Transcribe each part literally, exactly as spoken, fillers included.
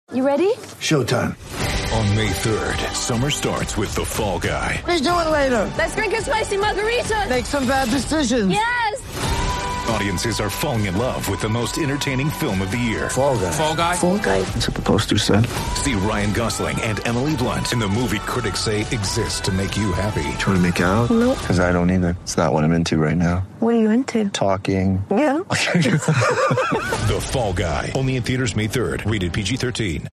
You ready? Showtime. On May third, summer starts with The Fall Guy. Let's do it later. Let's drink a spicy margarita. Make some bad decisions. Yes. Audiences are falling in love with the most entertaining film of the year. Fall Guy. Fall Guy. Fall Guy. That's what the poster said. See Ryan Gosling and Emily Blunt in the movie critics say exists to make you happy. Trying to make it out? Nope. Because I don't either. It's not what I'm into right now. What are you into? Talking. Yeah. The Fall Guy. Only in theaters May third. Rated P G thirteen.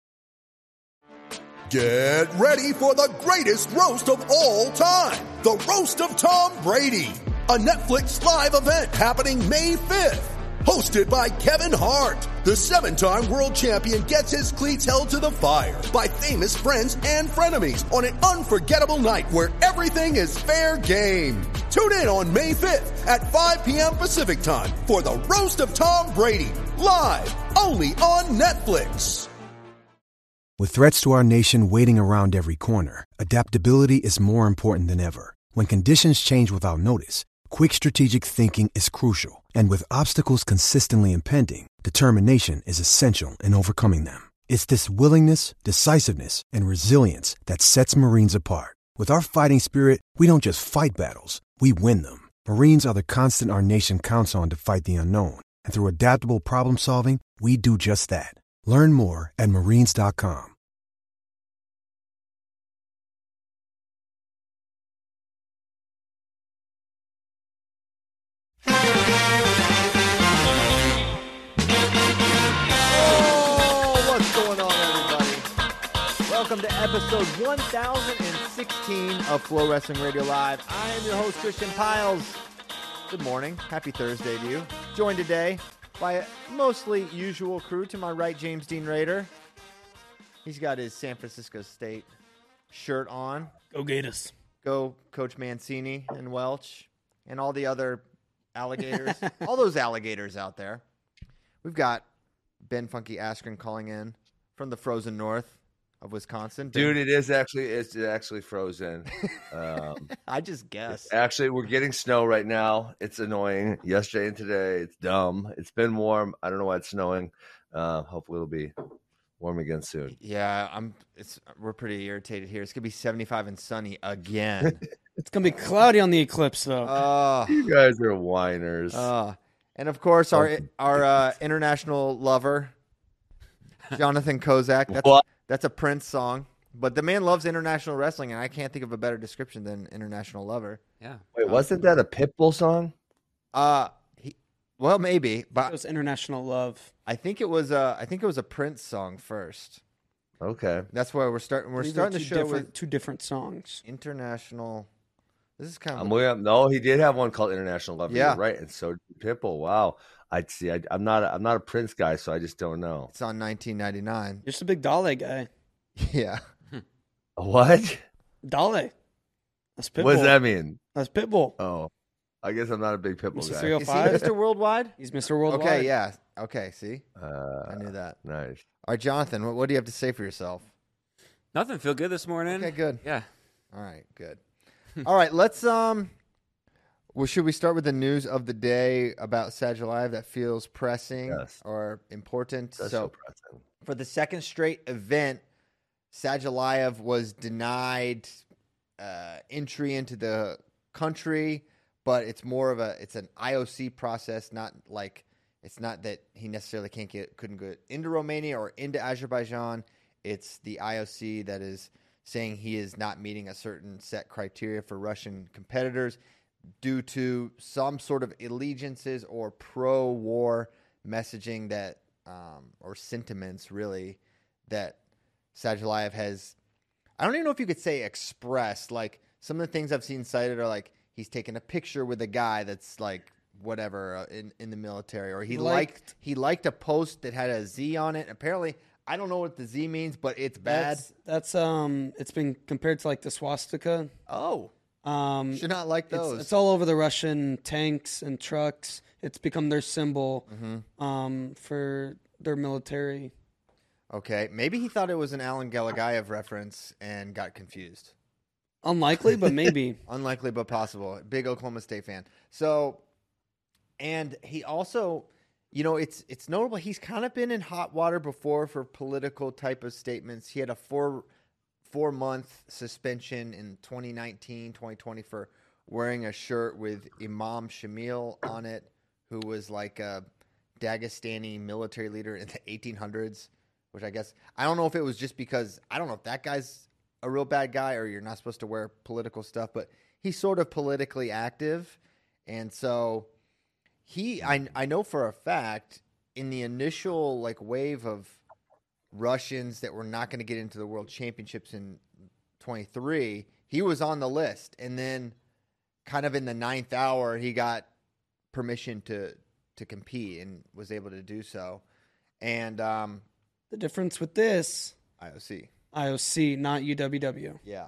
Get ready for the greatest roast of all time. The Roast of Tom Brady. A Netflix live event happening May fifth. Hosted by Kevin Hart. The seven-time world champion gets his cleats held to the fire by famous friends and frenemies on an unforgettable night where everything is fair game. Tune in on May fifth at five p.m. Pacific time for the Roast of Tom Brady. Live only on Netflix. With threats to our nation waiting around every corner, adaptability is more important than ever. When conditions change without notice, quick strategic thinking is crucial. And with obstacles consistently impending, determination is essential in overcoming them. It's this willingness, decisiveness, and resilience that sets Marines apart. With our fighting spirit, we don't just fight battles, we win them. Marines are the constant our nation counts on to fight the unknown. And through adaptable problem solving, we do just that. Learn more at marines dot com. Oh, what's going on, everybody? Welcome to episode one thousand sixteen of Flow Wrestling Radio Live. I am your host, Christian Piles. Good morning. Happy Thursday to you. Joined today by a mostly usual crew. To my right, James Dean Rader. He's got his San Francisco State shirt on. Go Gators. Go Coach Mancini and Welch and all the other alligators. all those alligators out there. We've got Ben Funky Askren calling in from the frozen north of Wisconsin. Ben, Dude, it is actually it's actually frozen. Um, I just guess. actually, we're getting snow right now. It's annoying. Yesterday and today, it's dumb. It's been warm. I don't know why it's snowing. Uh, hopefully, it'll be warm again soon. Yeah, I'm. It's we're pretty irritated here. It's gonna be seventy-five and sunny again. It's going to be cloudy on the eclipse, though. uh, You guys are whiners. uh, and of course, our our uh, international lover, Jonathan Kozak. That's What? that's a Prince song. But the man loves international wrestling, and I can't think of a better description than international lover. Yeah. Wait, wasn't that a Pitbull song? Uh he, well, maybe, It but was international love. I think it was a I think it was a Prince song first. Okay. That's why we're starting. We're These are starting the two show different, with two different songs. international. This is kind of I'm looking up. No, he did have one called International Love. Yeah. You're right. And so did Pitbull. Wow. I'd see. I, I'm not. A, I'm not a Prince guy, so I just don't know. it's on nineteen ninety-nine. You're just a big Dale guy. Yeah. What? Dale. That's Pitbull. What does that mean? That's Pitbull. Oh, I guess I'm not a big Pitbull Mister guy. three oh Is he five. Mister Worldwide? He's Mister Worldwide. Okay, yeah. Okay, see? Uh, I knew that. Nice. All right, Jonathan, what, what do you have to say for yourself? Nothing. Feel good this morning. Okay, good. Yeah. All right, good. All right, let's um well, should we start with the news of the day about Sag Live that feels pressing Yes. or important? That's so so pressing. for the second straight event, Sadulayev was denied uh, entry into the country, but it's more of a it's an I O C process, not like it's not that he necessarily can't get couldn't get into Romania or into Azerbaijan. It's the I O C that is saying he is not meeting a certain set criteria for Russian competitors due to some sort of allegiances or pro-war messaging that um, or sentiments really that Sadulayev has. I don't even know if you could say expressed. Like some of the things I've seen cited are like he's taking a picture with a guy that's like whatever uh, in in the military, or he liked, Liked- he liked a post that had a Z on it. Apparently, I don't know what the Z means, but it's bad. That's, that's um. It's been compared to like the swastika. Oh, Um, should not like it's, those. it's all over the Russian tanks and trucks. It's become their symbol Mm-hmm. um, for their military. Okay, maybe he thought it was an Alan Galagayev reference and got confused. Unlikely, but maybe. Unlikely, but possible. Big Oklahoma State fan. So, and he also, you know, it's it's notable. He's kind of been in hot water before for political type of statements. He had a four four month suspension in twenty nineteen, twenty twenty for wearing a shirt with Imam Shamil on it, who was like a Dagestani military leader in the eighteen hundreds, which I guess, I don't know if it was just because, I don't know if that guy's a real bad guy or you're not supposed to wear political stuff, but he's sort of politically active. And so he, I, I know for a fact, in the initial like wave of Russians that were not going to get into the World Championships in twenty-three, he was on the list. And then kind of in the ninth hour, he got permission to to compete and was able to do so. And um, the difference with this, I O C. I O C, not U W W. Yeah.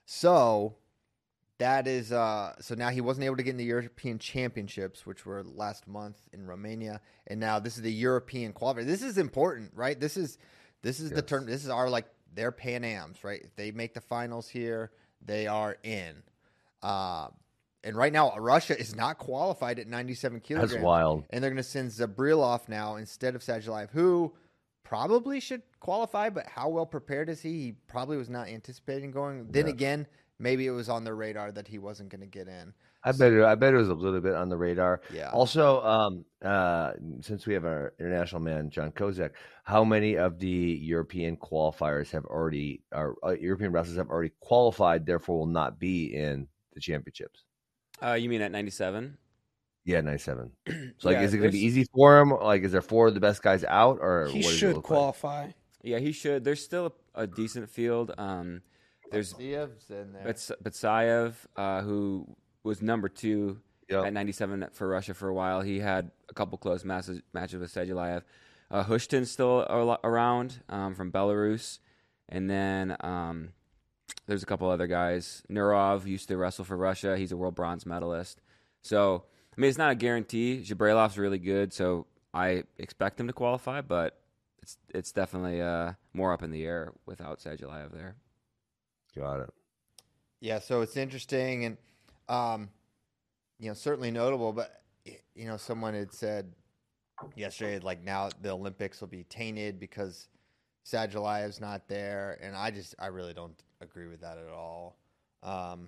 So that is uh, so now he wasn't able to get in the European Championships, which were last month in Romania, and now this is the European qualifier. This is important, right? This is this is yes. the term. This is our like their Pan Ams, right? If they make the finals here, they are in. Uh, and right now, Russia is not qualified at ninety-seven kilograms. That's wild. And they're going to send Zabrilov now instead of Sadulayev, who probably should qualify, but how well prepared is he? He probably was not anticipating going. Then yeah. again, maybe it was on their radar that he wasn't going to get in. I bet it, I bet it was a little bit on the radar. Yeah. Also, um, uh, since we have our international man John Kozak, how many of the European qualifiers have already, our uh, European wrestlers have already qualified, therefore will not be in the championships? Uh, you mean at ninety-seven? Yeah, ninety-seven. So, like, Yeah, is it going to be there's- easy for him? Like, is there four of the best guys out, or He what does it should look qualify. Yeah, he should. There's still a, a decent field. Um, there's Diev's in there. Bats- Batsayev, uh, who was number two Yep. at ninety-seven for Russia for a while. He had a couple close matches, matches with Sedulayev. Uh, Hushtin's still ar- around um, from Belarus. And then um, there's a couple other guys. Nurov used to wrestle for Russia. He's a world bronze medalist. So, I mean, it's not a guarantee. Zabrilov's really good, so I expect him to qualify, but it's it's definitely uh, more up in the air without Sadulayev there. Got it. Yeah, so it's interesting and, um, you know, certainly notable. But, you know, someone had said yesterday, like, now the Olympics will be tainted because Sadulayev's not there. And I just, I really don't agree with that at all. Um,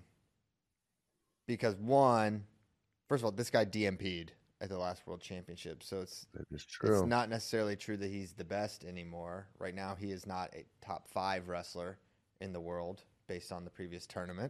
because, one, first of all, this guy D M P'd at the last World Championship. So it's, It's true. it's not necessarily true that he's the best anymore. Right now, he is not a top five wrestler in the world based on the previous tournament.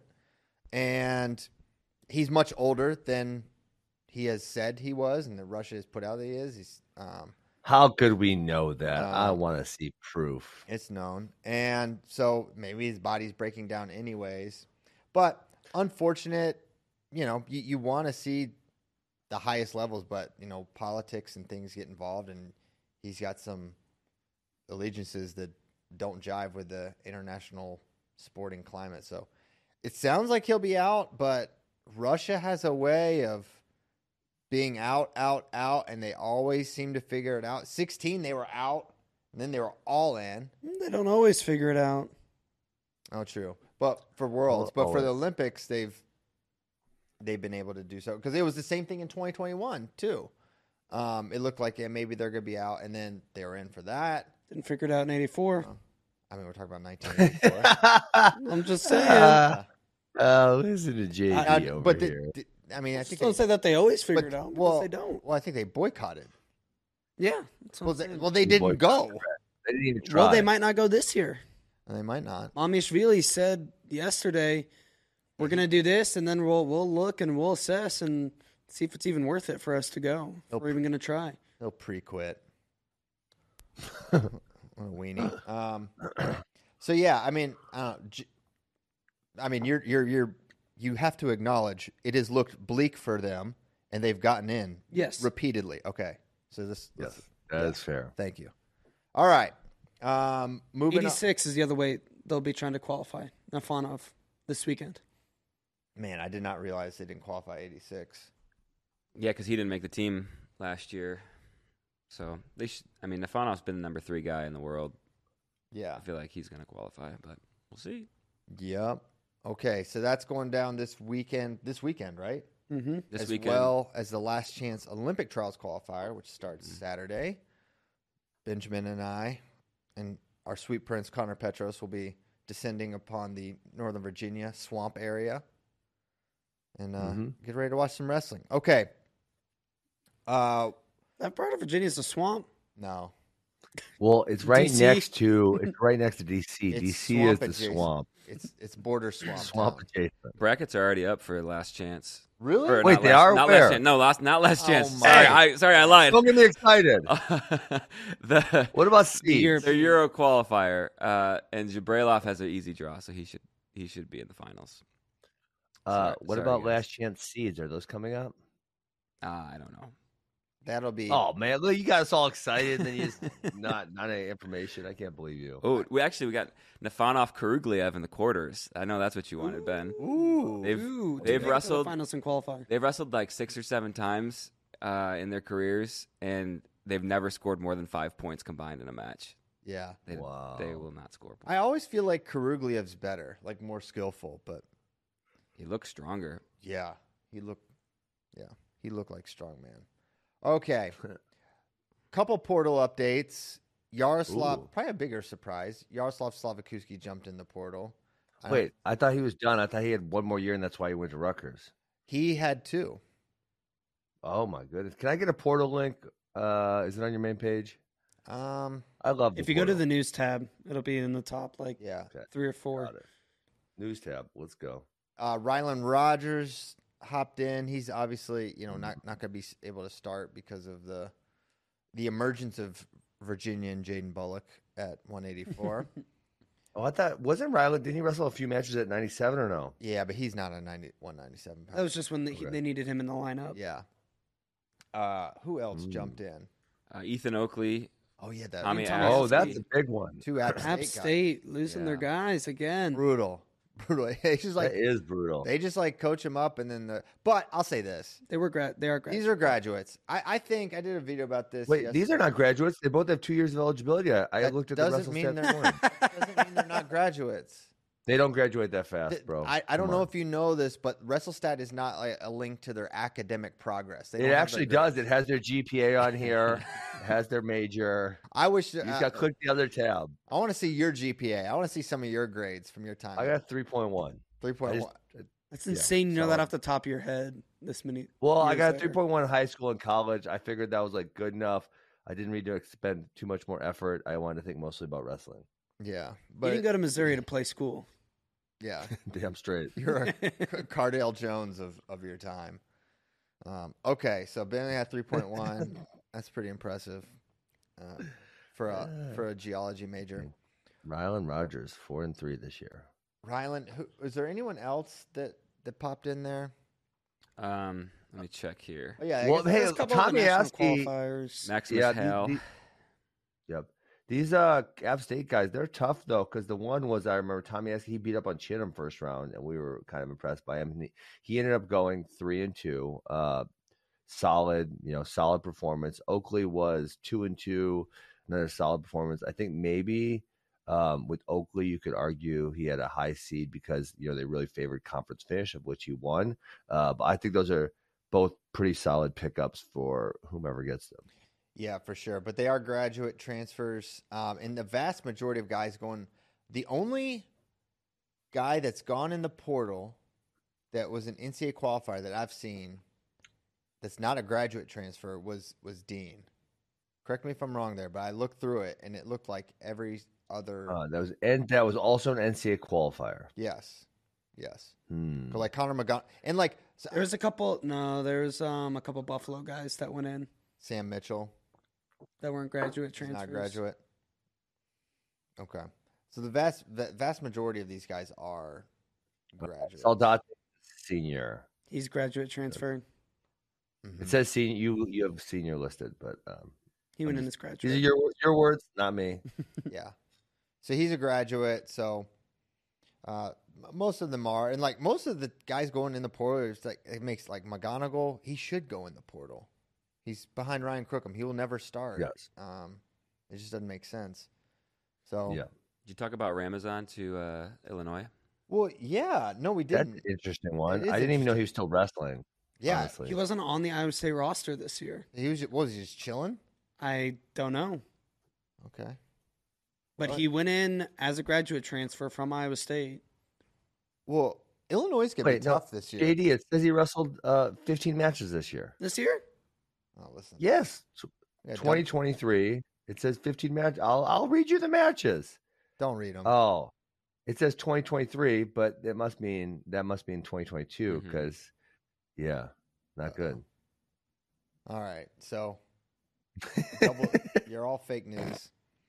And he's much older than he has said he was, and that Russia has put out that he is. He's, um, How could we know that? I Uh, want to see proof. it's known. And so maybe his body's breaking down anyways. But unfortunate, you know, you, you want to see the highest levels, but, you know, politics and things get involved, and he's got some allegiances that don't jive with the international sporting climate. So it sounds like he'll be out, but Russia has a way of being out, out, out, and they always seem to figure it out. sixteen, they were out, and then they were all in. They don't always figure it out. Oh, true. But for Worlds, but for the Always. Olympics, they've they've been able to do so. Because it was the same thing in twenty twenty-one, too. Um, it looked like yeah, maybe they're going to be out, and then they were in for that. Didn't figure it out in eighty-four. Oh. I mean, we're talking about nineteen eighty-four. I'm just saying. Uh, uh, listen to J D Uh, over but the, here. the- I mean, I I think don't say that they always figure but- it out. Well, Well, they don't. Well, I think they boycotted. Yeah. That's what Well, I'm they, saying. well, they didn't go. They didn't even try. Well, they might not go this year. They might not. Mamishvili said yesterday, we're going to do this, and then we'll we'll look and we'll assess and see if it's even worth it for us to go. If Nope. we're even going to try. They'll pre-quit. What a weenie. Um, so yeah, I mean, uh, j- I mean, you're you're you're you have to acknowledge it has looked bleak for them, and they've gotten in Yes. repeatedly. Okay, so this, Yes, this- that's fair. thank you. All right, um, moving on. eighty-six is the other way they'll be trying to qualify. Nafanov this weekend. Man, I did not realize they didn't qualify eighty-six. Yeah, because he didn't make the team last year. So they should. I mean, Nafanov's been the number three guy in the world. Yeah. I feel like he's going to qualify, but we'll see. Yep. Okay, so that's going down this weekend. This weekend, right? Mm-hmm. This as weekend. well as the Last Chance Olympic Trials qualifier, which starts Saturday. Benjamin and I and our sweet prince Connor Petros will be descending upon the Northern Virginia swamp area and uh, Mhm. get ready to watch some wrestling. Okay. Uh, That part of Virginia is a swamp. no. Well, it's right D C? next to it's right next to D C. It's D C is swamp the adjacent. swamp. It's it's border swamp. Swamp town. adjacent. Brackets are already up for Last Chance. Really? Or Wait, not they last, are? Not Where? last chance. No, last not last Oh chance. my- Sorry, I sorry I lied. Don't get me excited. the What about The Steve? Euro- the Euro qualifier, uh, and Jabrailov has an easy draw, so he should he should be in the finals. Uh, Sorry- what sorry, about guys. Last Chance Seeds? Are those coming up? Uh, I don't know. That'll be. Oh man, look, you got us all excited, and then you just not not any information. I can't believe you. Oh, we actually we got Nafanov Karugliev in the quarters. I know that's what you wanted, Ben. Ooh. They've Ooh, they've to make it to the wrestled finals and qualify. they've wrestled like six or seven times uh, in their careers, and they've never scored more than five points combined in a match. Yeah. They, Wow. they will not score. Points. I always feel like Karugliev's better, like more skillful, but He looks stronger. yeah, he looked, yeah, he looked like strong man. Okay, couple portal updates. Yaroslav, Ooh. probably a bigger surprise. Yaroslav Slavakuski jumped in the portal. I don't- Wait, I thought he was done. I thought he had one more year, and that's why he went to Rutgers. he had two. Oh my goodness! Can I get a portal link? Uh, is it on your main page? Um, I love. The If you go to portal. the news tab, it'll be in the top like yeah. Okay, three or four. got it. News tab. Let's go. Uh, Rylan Rogers hopped in. He's obviously, you know, not not going to be able to start because of the the emergence of Virginia and Jaden Bullock at one eighty-four. Oh, I thought wasn't Riley? Didn't he wrestle a few matches at ninety-seven or no? Yeah, but he's not a ninety, one ninety-seven pound. That was just when they, Okay. they needed him in the lineup. Yeah. Uh, who else Mm. jumped in? Uh, Ethan Oakley. Oh yeah, that Tommy Tommy Ash. Oh, Ash. that's a big one. two App State, App guys. State losing their Yeah. guys again. Brutal, brutal. It's just like that is brutal. they just like coach him up, and then the. But I'll say this: They were gra- they are these graduates. are graduates. I, I think I did a video about this. Wait, these are yesterday. not graduates. They both have two years of eligibility. I, I That looked at the doesn't wrestle mean stats they're morning. doesn't mean they're not graduates. They don't graduate that fast, Th- bro. I, I don't Come know on. if you know this, but WrestleStat is not like a link to their academic progress. They don't It have actually their does. grades. It has their G P A on here. It has their major. I wish You uh, just got to click the other tab. I want to see your G P A. I want to see some of your grades from your time. I got three point one. three point one. That's yeah, insane. You know that solid. off the top of your head. This many. Well, I years got later. three point one in high school and college. I figured that was like good enough. I didn't need to expend too much more effort. I wanted to think mostly about wrestling. Yeah, You but didn't go to Missouri to play school. yeah, Damn straight. you're a Cardale Jones of, of your time. Um, okay, so Bentley had three point one. That's pretty impressive uh, for a for a geology major. Rylan Rogers, four and three this year. Rylan, who, is there anyone else that, that popped in there? Um, let me check here. Oh yeah, I Well, guess- hey, There's a couple of Tommy national Askey- qualifiers. Maximus Yeah, the- Hale. the- Yep. These uh App State guys, they're tough though, because the one was I remember Tommy Askey, he beat up on Chinham first round, and we were kind of impressed by him. And he, he ended up going three and two. Uh, solid, you know, solid performance. Oakley was two and two, another solid performance. I think maybe um, with Oakley, you could argue he had a high seed because you know they really favored conference finish, of which he won. Uh, but I think those are both pretty solid pickups for whomever gets them. Yeah, for sure. But they are graduate transfers. Um, and the vast majority of guys going, the only guy that's gone in the portal that was an N C double A qualifier that I've seen that's not a graduate transfer was was Dean. Correct me if I'm wrong there, but I looked through it and it looked like every other. Uh, that was and that was also an N C double A qualifier. yes. Yes. Hmm. But like Connor McGon and like so- There's a couple. No, there's um a couple Buffalo guys that went in Sam Mitchell. that weren't graduate He's transfers. not graduate. Okay. So the vast the vast majority of these guys are graduates. Saldate, senior. He's graduate transferred. Mhm. It says senior. You you have senior listed, but um, He went I'm in as these are graduate. your your words, not me. Yeah. So he's a graduate. So uh, m- most of them are, and like most of the guys going in the portal, it's like it makes like McGonigal. He should go in the portal. He's behind Ryan Crookham. He will never start. Yes. Um, it just doesn't make sense. So Yeah, Did you talk about Ramazan to uh, Illinois? Well, yeah. No, we that's didn't. an interesting one. It is I didn't even know he interesting. was still wrestling. Yeah, honestly. He wasn't on the Iowa State roster this year. He was, what was he just chilling? I don't know. Okay. But What? he went in as a graduate transfer from Iowa State. Well, Illinois is going to be Wait, no, tough this year. J D, it says he wrestled uh, fifteen matches this year. This year? Oh, listen. Yes, Yeah, twenty twenty-three. It says fifteen matches. I'll I'll read you the matches. Don't, don't read them. Oh, it says twenty twenty-three, but it must mean that must mean twenty twenty-two Mhm. because, yeah, not good. All right. So, double, you're all fake news.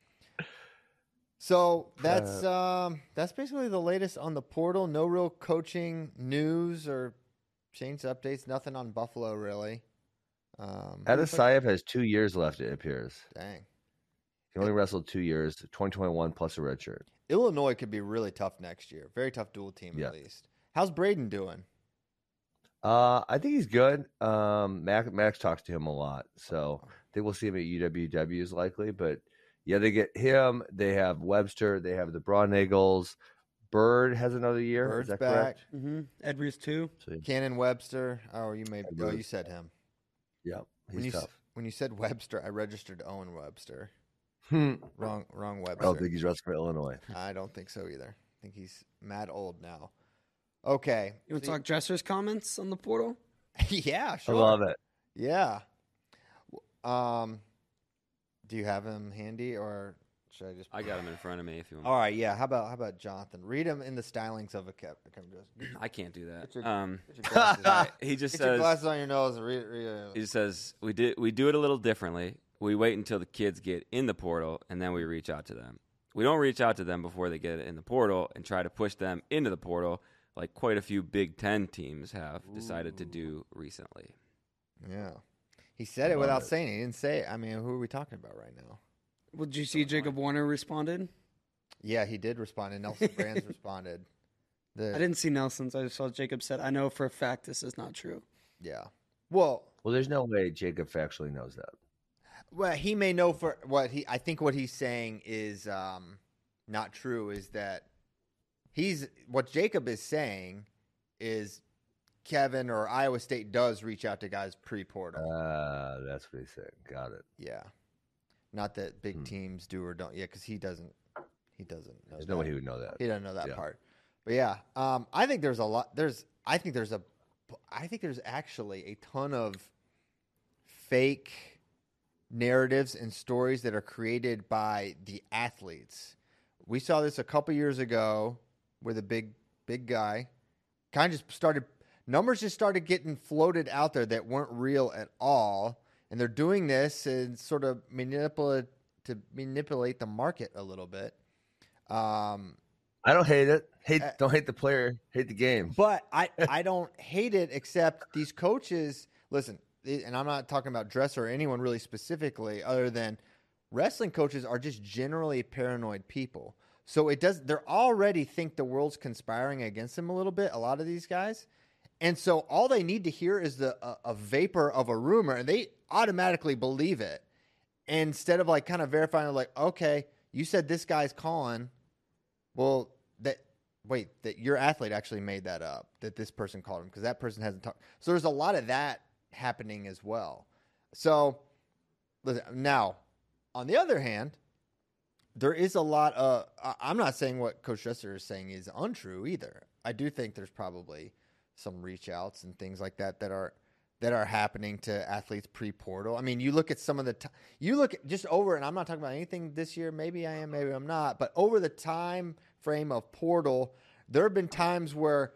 So that's um that's basically the latest on the portal. No real coaching news or change updates. Nothing on Buffalo really. Um, Adasayev has two years left. It appears dang. he only wrestled two years, twenty twenty-one plus a red shirt. Illinois could be really tough next year. Very tough dual team Yeah. at least. How's Braden doing? Uh, I think he's good. Um, Max, Max talks to him a lot, so I think we'll see him at U W Ws likely. But yeah, they get him. They have Webster. They have the Braun Eagles. Bird has another year. Bird's Is that back. correct? Mm-hmm. Ed Reese too. So, Cannon Webster. Oh, you may. Ed Oh, Reese. you said him. yeah, When he's you, s- tough. when you said Webster, I registered Owen Webster. Hmm. Wrong, wrong I Webster. don't think he's wrestling for Illinois. I don't think so either. I think he's mad old now. Okay. You want to So- talk Dresser's comments on the portal? yeah, I sure. love it. Yeah. Um, do you have him handy or should I just? I got him in front of me if you want. All right. Yeah. How about how about Jonathan? Read him in the stylings of a cap. I can't do that. Get your- Um, Get your glasses, all on. right, he just Get your says glasses on your nose and read it. Read he it. just says we did we do it a little differently. We wait until the kids get in the portal and then we reach out to them. We don't reach out to them before they get in the portal and try to push them into the portal like quite a few Big Ten teams have decided to do recently. Yeah. He said it Love without it. saying it. He didn't say it. I mean, who are we talking about right now? Well, did you see Jacob Warner responded? Yeah, he did respond, and Nelson Brands responded. The, I didn't see Nelson's. I just saw Jacob said, I know for a fact this is not true. Yeah. Well, Well, there's no way Jacob factually knows that. well, he may know for what he. I think what he's saying is um, not true. Is that he's what Jacob is saying is Kevin or Iowa State does reach out to guys pre-portal. Uh, that's what he said. Got it. yeah, not that big Hmm. teams do or don't. Yeah, because he doesn't. He doesn't know. There's that. no way he would know that. He doesn't know that Yeah. part. But yeah, um, I think there's a lot. There's, I think there's a, I think there's actually a ton of fake narratives and stories that are created by the athletes. We saw this a couple years ago where the big, big guy kind of just started, numbers just started getting floated out there that weren't real at all. And they're doing this and sort of manipulate to manipulate the market a little bit. Um, I don't hate it. Hate Uh, don't hate the player. Hate the game. But I, I don't hate it, except these coaches, listen, and I'm not talking about Dresser or anyone really specifically, other than wrestling coaches are just generally paranoid people. So it does, they're already think the world's conspiring against them a little bit, a lot of these guys. And so all they need to hear is the a, a vapor of a rumor, and they automatically believe it. Instead of like kind of verifying, like, okay, you said this guy's calling. Well, that wait, that your athlete actually made that up, that this person called him because that person hasn't talked. So there's a lot of that happening as well. So listen, now, on the other hand, there is a lot of, I- I'm not saying what Coach Dresser is saying is untrue either. I do think there's probably some reach outs and things like that that are that are happening to athletes pre-portal. I mean, you look at some of the t- you look at just over, and I'm not talking about anything this year. Maybe I am, maybe I'm not. But over the time frame of portal, there have been times where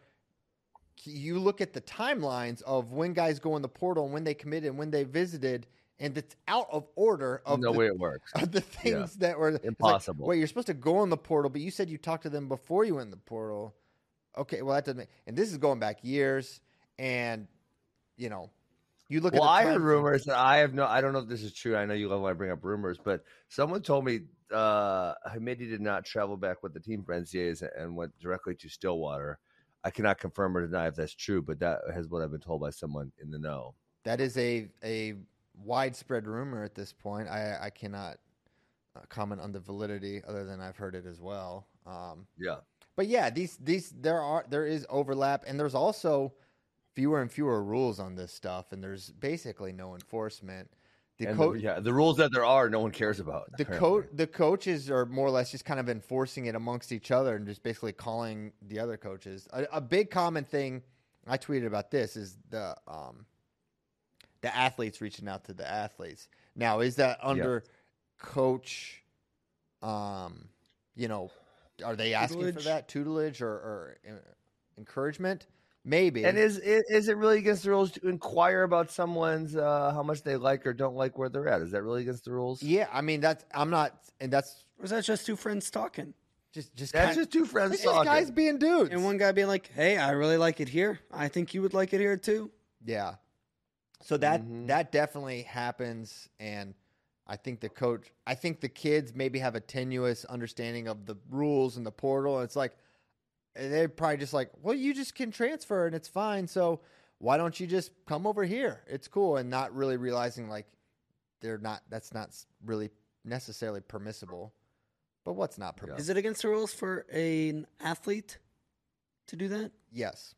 you look at the timelines of when guys go in the portal and when they committed and when they visited, and it's out of order of no the, way it works. of the things that were it's like, Impossible. wait, you're supposed to go in the portal, but you said you talked to them before you went in the portal. Okay, well that doesn't make, and this is going back years, and you know, you look Well, at the I time heard frame. rumors that I have no. I don't know if this is true. I know you love when I bring up rumors, but someone told me uh, Hamidi did not travel back with the team for N C A As and went directly to Stillwater. I cannot confirm or deny if that's true, but that is what I've been told by someone in the know. That is a a widespread rumor at this point. I I cannot uh, comment on the validity other than I've heard it as well. Um, Yeah. But yeah, these these there are there is overlap, and there's also, if fewer and fewer rules on this stuff, and there's basically no enforcement. The And co- the, yeah, the rules that there are, no one cares about. the apparently. coach, the coaches are more or less just kind of enforcing it amongst each other and just basically calling the other coaches. A, a big common thing I tweeted about this is the um, the athletes reaching out to the athletes. Now, is that under yeah. coach? Um, you know, are they asking tutelage. for that tutelage or, or uh, encouragement? Maybe. And is, is is it really against the rules to inquire about someone's uh, how much they like or don't like where they're at? Is that really against the rules? Yeah, I mean that's I'm not, and that's or is that just two friends talking? Just just that's kind, just two friends it's talking. Just guys being dudes, and one guy being like, "Hey, I really like it here. I think you would like it here too." Yeah. So that mm-hmm. that definitely happens, and I think the coach, I think the kids maybe have a tenuous understanding of the rules and the portal. And it's like. They're probably just like, well, you just can transfer and it's fine. So why don't you just come over here? It's cool. And not really realizing like they're not, that's not really necessarily permissible. But what's not permissible? Is it against the rules for an athlete to do that? Yes.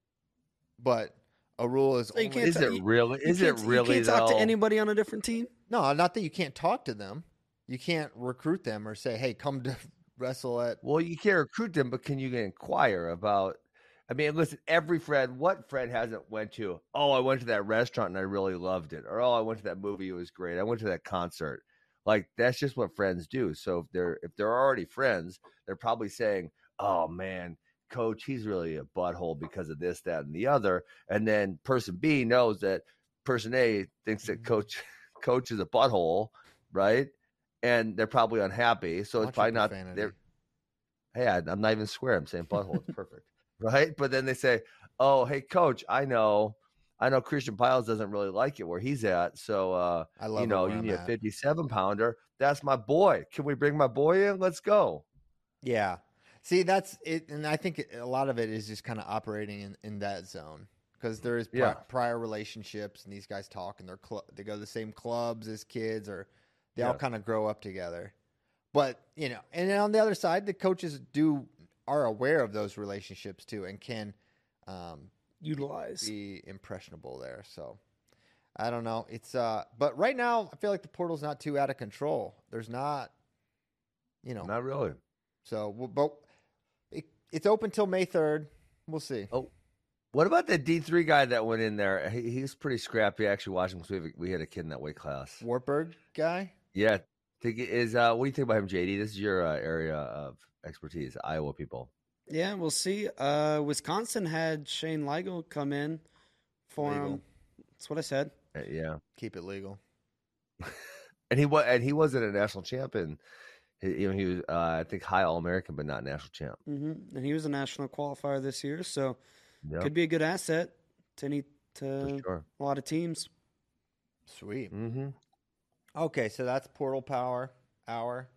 But a rule is so you only. Can't is ta- it really? You, is you it really? You can't talk though? to anybody on a different team? No, not that you can't talk to them. You can't recruit them or say, hey, come to wrestle at. Well, you can't recruit them, but can you inquire about? I mean, listen, every friend, what friend hasn't went to? Oh, I went to that restaurant and I really loved it, or oh, I went to that movie, it was great. I went to that concert. Like that's just what friends do. So if they're if they're already friends, they're probably saying, "Oh man, coach, he's really a butthole because of this, that, and the other." And then person B knows that person A thinks that coach coach is a butthole, right? And they're probably unhappy, so it's probably not. They're, hey, I, I'm not even square. I'm saying butthole. It's perfect, right? But then they say, "Oh, hey, coach, I know, I know Christian Piles doesn't really like it where he's at. So, uh, I love you know, you I'm need at. a fifty-seven pounder. That's my boy. Can we bring my boy in? Let's go." Yeah. See, that's it, and I think a lot of it is just kind of operating in, in that zone because there is pri- Yeah. prior relationships, and these guys talk, and they're cl- they go to the same clubs as kids or. They Yeah. all kind of grow up together. But, you know, and then on the other side, the coaches do are aware of those relationships too and can um, utilize be impressionable there. So I don't know. It's uh but right now I feel like the portal's not too out of control. There's not you know Not really. So but it, it's open till May third. We'll see. Oh. What about the D three guy that went in there? He, he's pretty scrappy. I actually watched him because we, we had a kid in that weight class. Wartburg guy? Yeah. Think is uh, what do you think about him, J D? This is your uh, area of expertise, Iowa people. Yeah, we'll see. Uh, Wisconsin had Shane Leigel come in for Legal. him. That's what I said. Uh, yeah, Keep it legal. and he was and he wasn't a national champion. He, you know, he was uh, I think high All American, but not national champ. Mm-hmm. And he was a national qualifier this year, so Yep. could be a good asset to any to For sure. a lot of teams. Sweet. Mm-hmm. Okay, so that's Portal Power Hour.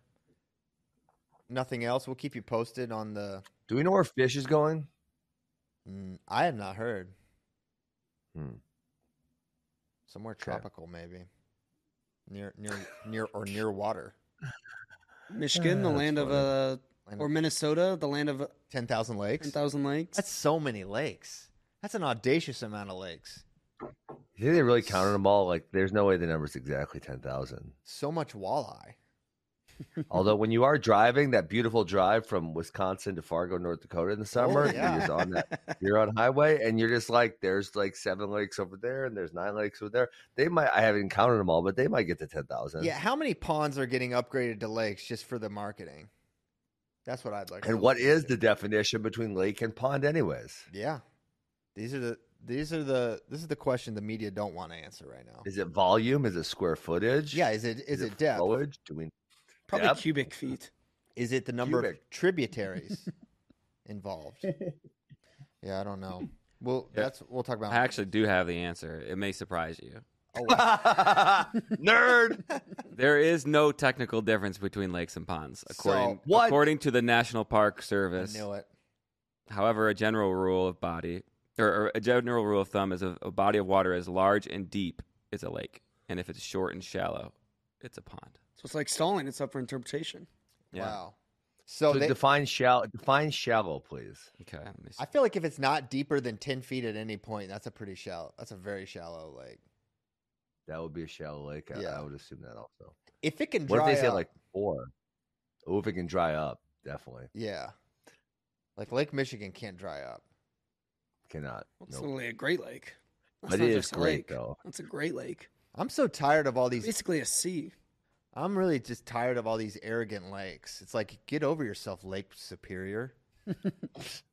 Nothing else. We'll keep you posted on the. Do we know where Fish is going? Mm, I have not heard. Hmm. Somewhere Okay. tropical, maybe. Near, near, near, or near water. Michigan, the That's land of funny. uh, Land or of- Minnesota, the land of ten thousand lakes. ten thousand lakes. That's so many lakes. That's an audacious amount of lakes. You think they really counted them all? Like, there's no way the number's exactly ten thousand. So much walleye. Although, when you are driving that beautiful drive from Wisconsin to Fargo, North Dakota in the summer, Oh, yeah. you're just on that, you're on highway, and you're just like, there's like seven lakes over there, and there's nine lakes over there. They might, I haven't counted them all, but they might get to ten thousand. Yeah, how many ponds are getting upgraded to lakes just for the marketing? That's what I'd like. to And what look is into. the definition between lake and pond, anyways? Yeah, these are the these are the this is the question the media don't want to answer right now. Is it volume? Is it square footage? Yeah, is it is, it depth? flowage? Do we Probably depth? cubic feet. Is it the number Cubic. of tributaries involved? Yeah, I don't know. Well, Yeah. that's we'll talk about. I actually do have the answer. It may surprise you. Oh, wow. Nerd. There is no technical difference between lakes and ponds, according So- What? according to the National Park I Service. knew it. However, a general rule of body or, or a general rule of thumb is a, a body of water as large and deep is a lake, and if it's short and shallow, it's a pond. So it's like stalling. It's up for interpretation. Yeah. Wow. So, So they, define shallow. Define shallow, please. Okay. Let me see. I feel like if it's not deeper than ten feet at any point, that's a pretty shallow. That's a very shallow lake. That would be a shallow lake. I, Yeah. I would assume that also. If it can What dry if they say up, like four? Oh, if it can dry up, definitely yeah, like Lake Michigan can't dry up. cannot. It's Nope. literally a Great Lake. That's But not it is just a great lake. though. That's a Great Lake. I'm so tired of all these. Basically a sea. I'm really just tired of all these arrogant lakes. It's like, get over yourself, Lake Superior. It's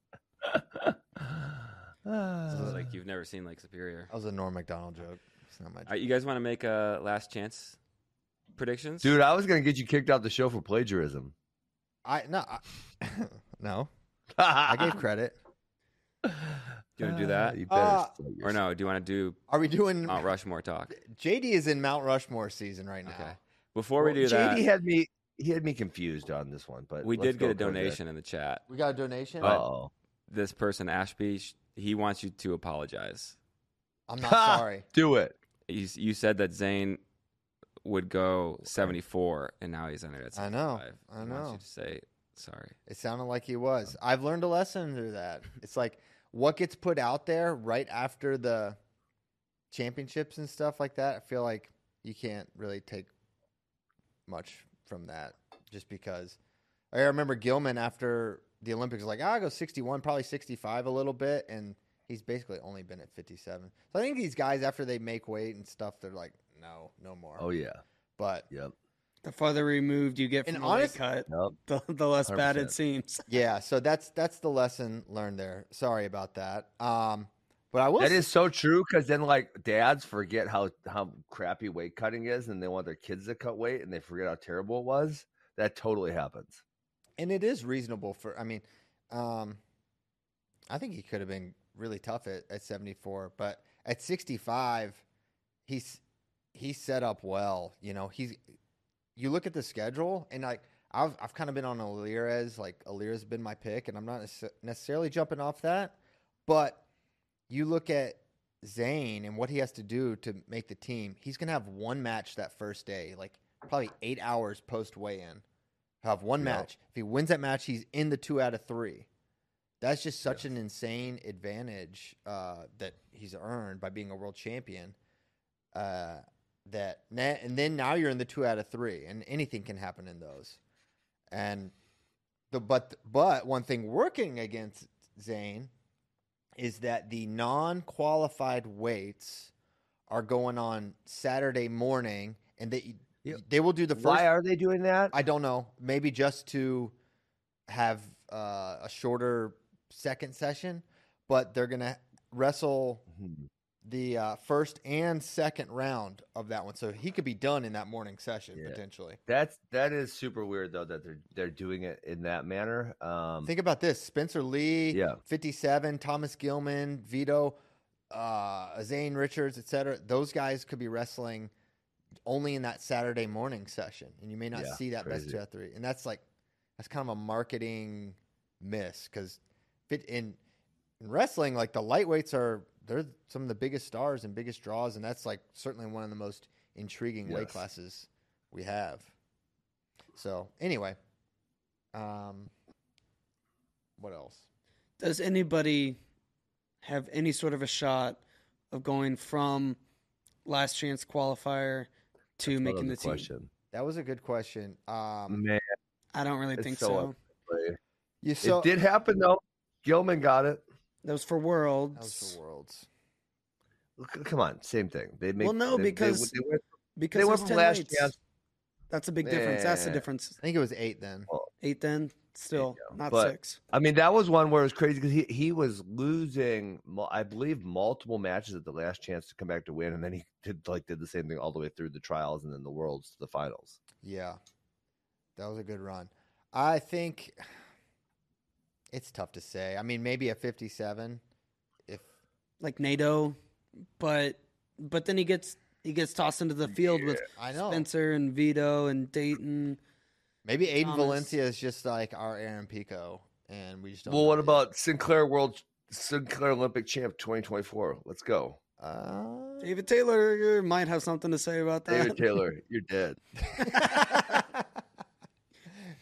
like you've never seen Lake Superior. That was a Norm Macdonald joke. It's not my All joke. right, you guys want to make a last chance predictions? Dude, I was gonna get you kicked off the show for plagiarism. I no, I, no. I gave credit. Do you want to do that? You better. Uh, slay Or yourself. no, do you want to do Are we doing? Mount Rushmore talk? J D is in Mount Rushmore season right now. Okay. Before we do Well, that, J D had me. He had me confused on this one, but we let's did get go a for it. donation in the chat. We got a donation. Uh-oh. This person, Ashby, sh- he wants you to apologize. I'm not sorry. Do it. You, s- you said that Zane would go seventy-four, and now he's under at I know. seventy-five. I He know. wants you to say sorry. It sounded like he was. I've learned a lesson through that. It's like what gets put out there right after the championships and stuff like that. I feel like you can't really take much from that just because. I remember Gilman after the Olympics was like, ah, I'll go sixty-one, probably sixty-five a little bit, and he's basically only been at fifty-seven. So I think these guys, after they make weight and stuff, they're like, no, no more. Oh yeah. But Yep. The farther removed you get from And the honest- weight cut, Yep. the, the less bad it one hundred percent. seems. yeah, so that's that's the lesson learned there. Sorry about that. Um, but I will. That s- is so true because then like dads forget how how crappy weight cutting is, and they want their kids to cut weight, and they forget how terrible it was. That totally happens. and it is reasonable for. I mean, um, I think he could have been really tough at, at seventy-four, but at sixty-five, he's he's set up well. You know, he's. You look at the schedule, and like I've I've kind of been on Alirez. Like Alirez been my pick, and I'm not necess- necessarily jumping off that, but you look at Zane and what he has to do to make the team. He's gonna have one match that first day, like probably eight hours post weigh-in. He'll have one Yeah. match. If he wins that match, he's in the two out of three. That's just such an insane advantage uh, that he's earned by being a world champion. Uh, that and then now you're in the two out of three, and anything can happen in those. And the but but one thing working against Zane is that the non-qualified weights are going on Saturday morning, and they Yep. they will do the first. Why are they doing that? I don't know. Maybe just to have uh, a shorter second session, but they're gonna wrestle Mhm. the uh, first and second round of that one, so he could be done in that morning session Yeah. potentially. That's that is super weird though that they're they're doing it in that manner. Um, Think about this: Spencer Lee, Yeah. fifty-seven, Thomas Gilman, Vito, uh, Zane Richards, et cetera. Those guys could be wrestling only in that Saturday morning session, and you may not Yeah, see that best crazy. two out of three. And that's like that's kind of a marketing miss because fit in, in wrestling, like the lightweights are they're some of the biggest stars and biggest draws, and that's like certainly one of the most intriguing weight Yes. classes we have. So anyway, um, what else? Does anybody have any sort of a shot of going from last chance qualifier to that's making another the team? question. That was a good question. Um, Man, I don't really it's think so so. up for you. you saw It did happen though. Gilman got it. That was for Worlds. that was for Worlds. Look, come on, same thing. They make Well, no, they- they- because- they went- because They went there's from ten last weights. chance- That's a big difference. That's the Yeah. difference. I think it was eight then. Eight then, still you go. not But- six. I mean, that was one where it was crazy because he, he was losing, mul- I believe, multiple matches at the last chance to come back to win, and then he did like did the same thing all the way through the trials and then the worlds to the finals. Yeah, that was a good run. I think it's tough to say. I mean, maybe at fifty-seven, if Like NATO, but but then he gets he gets tossed into the field with I know Spencer and Vito and Dayton. maybe Aiden Thomas. Valencia is just like our Aaron Pico, and we just don't. Well, know what yet. about Sinclair World Sinclair Olympic Champ twenty twenty-four? Let's go, Uh, David Taylor might have something to say about that. David Taylor. You're dead.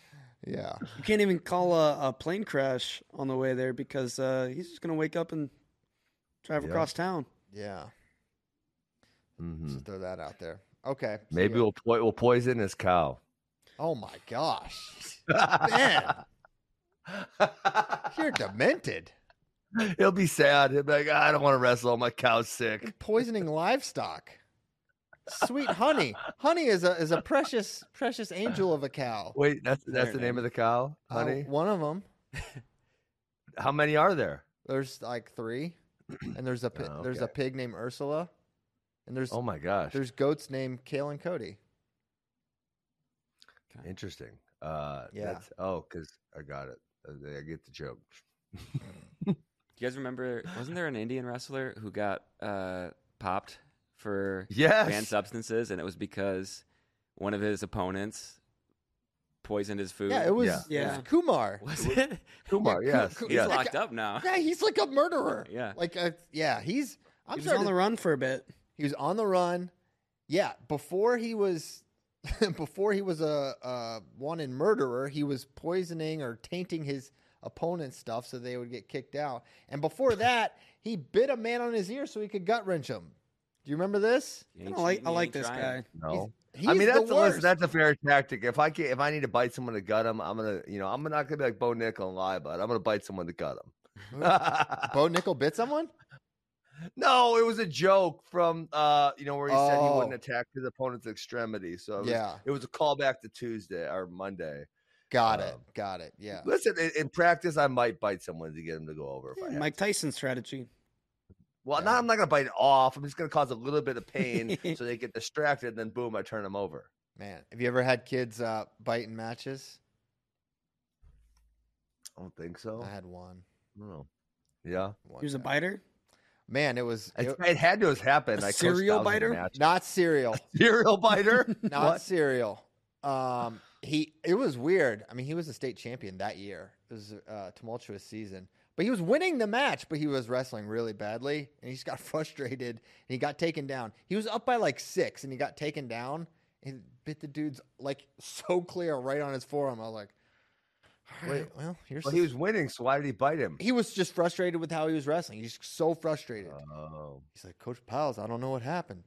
Yeah. You can't even call a, a plane crash on the way there because uh, he's just going to wake up and drive Yep. across town. Yeah. Mhm. Just throw that out there. Okay. so Maybe you- we'll po- we'll poison his cow. Oh my gosh. Ben. You're demented. He'll be sad. He'll be like, I don't want to wrestle. My cow's sick. Poisoning livestock. Sweet honey. Honey is a is a precious precious angel of a cow. Wait, that's that's the Fair name of the cow, Uh, honey. one of them. How many are there? There's like three, and there's a pi- Oh, there's a okay. pig named Ursula, and there's Oh my gosh, there's goats named Kale and Cody. interesting. Uh, Yeah. That's, oh, because I got it. I I get the joke. Do you guys remember? Wasn't there an Indian wrestler who got uh, popped for Yes. banned substances, and it was because one of his opponents poisoned his food? Yeah, it was, Yeah. it Yeah. was Kumar. Was it? Kumar, Yeah, Ku- yes, Ku- He's yes. locked up now. Yeah, he's like a murderer. Yeah. like a, yeah, he's. I'm He was sorry. on to- the run for a bit. He was on the run. Yeah, before he was before he was a, a wanted murderer, he was poisoning or tainting his opponent's stuff so they would get kicked out. And before that, he bit a man on his ear so he could gut wrench him. Do you remember this? You I ain't like cheating, I you like ain't this trying. guy. No. He's I mean, the that's listen, worst. that's a fair tactic. If I can, if I need to bite someone to gut them, I'm gonna, you know, I'm not gonna be like Bo Nickel and lie, but I'm gonna bite someone to gut them. Bo Nickel bit someone? No, it was a joke from, uh, you know, where he said he wouldn't Oh. attack his opponent's extremity. So it was, Yeah. it was a callback to Tuesday or Monday. Got it. Um, Got it. Yeah. Listen, in, in practice, I might bite someone to get them to go over. If I have Mike to. Tyson strategy. Well, Yeah. not, I'm not gonna bite it off. I'm just gonna cause a little bit of pain so they get distracted, and then boom, I turn them over. Man, have you ever had kids uh, bite in matches? I don't think so. I had one. I don't know. Yeah, one He was a time. biter. Man, it was it, it- it had to have happened. A I coached cereal thousands of biter? matches. not cereal. Cereal biter? Not What? cereal. Um, he it was weird. I mean, he was a state champion that year. It was a tumultuous season, but he was winning the match. But he was wrestling really badly, and he just got frustrated. And he got taken down. He was up by like six, and he got taken down and bit the dude's like so clear right on his forearm. I was like, all right, Wait, well, here's Well, he was winning, so why did he bite him? he was just frustrated with how he was wrestling. He's so frustrated. Oh. He's like, Coach Piles, I don't know what happened.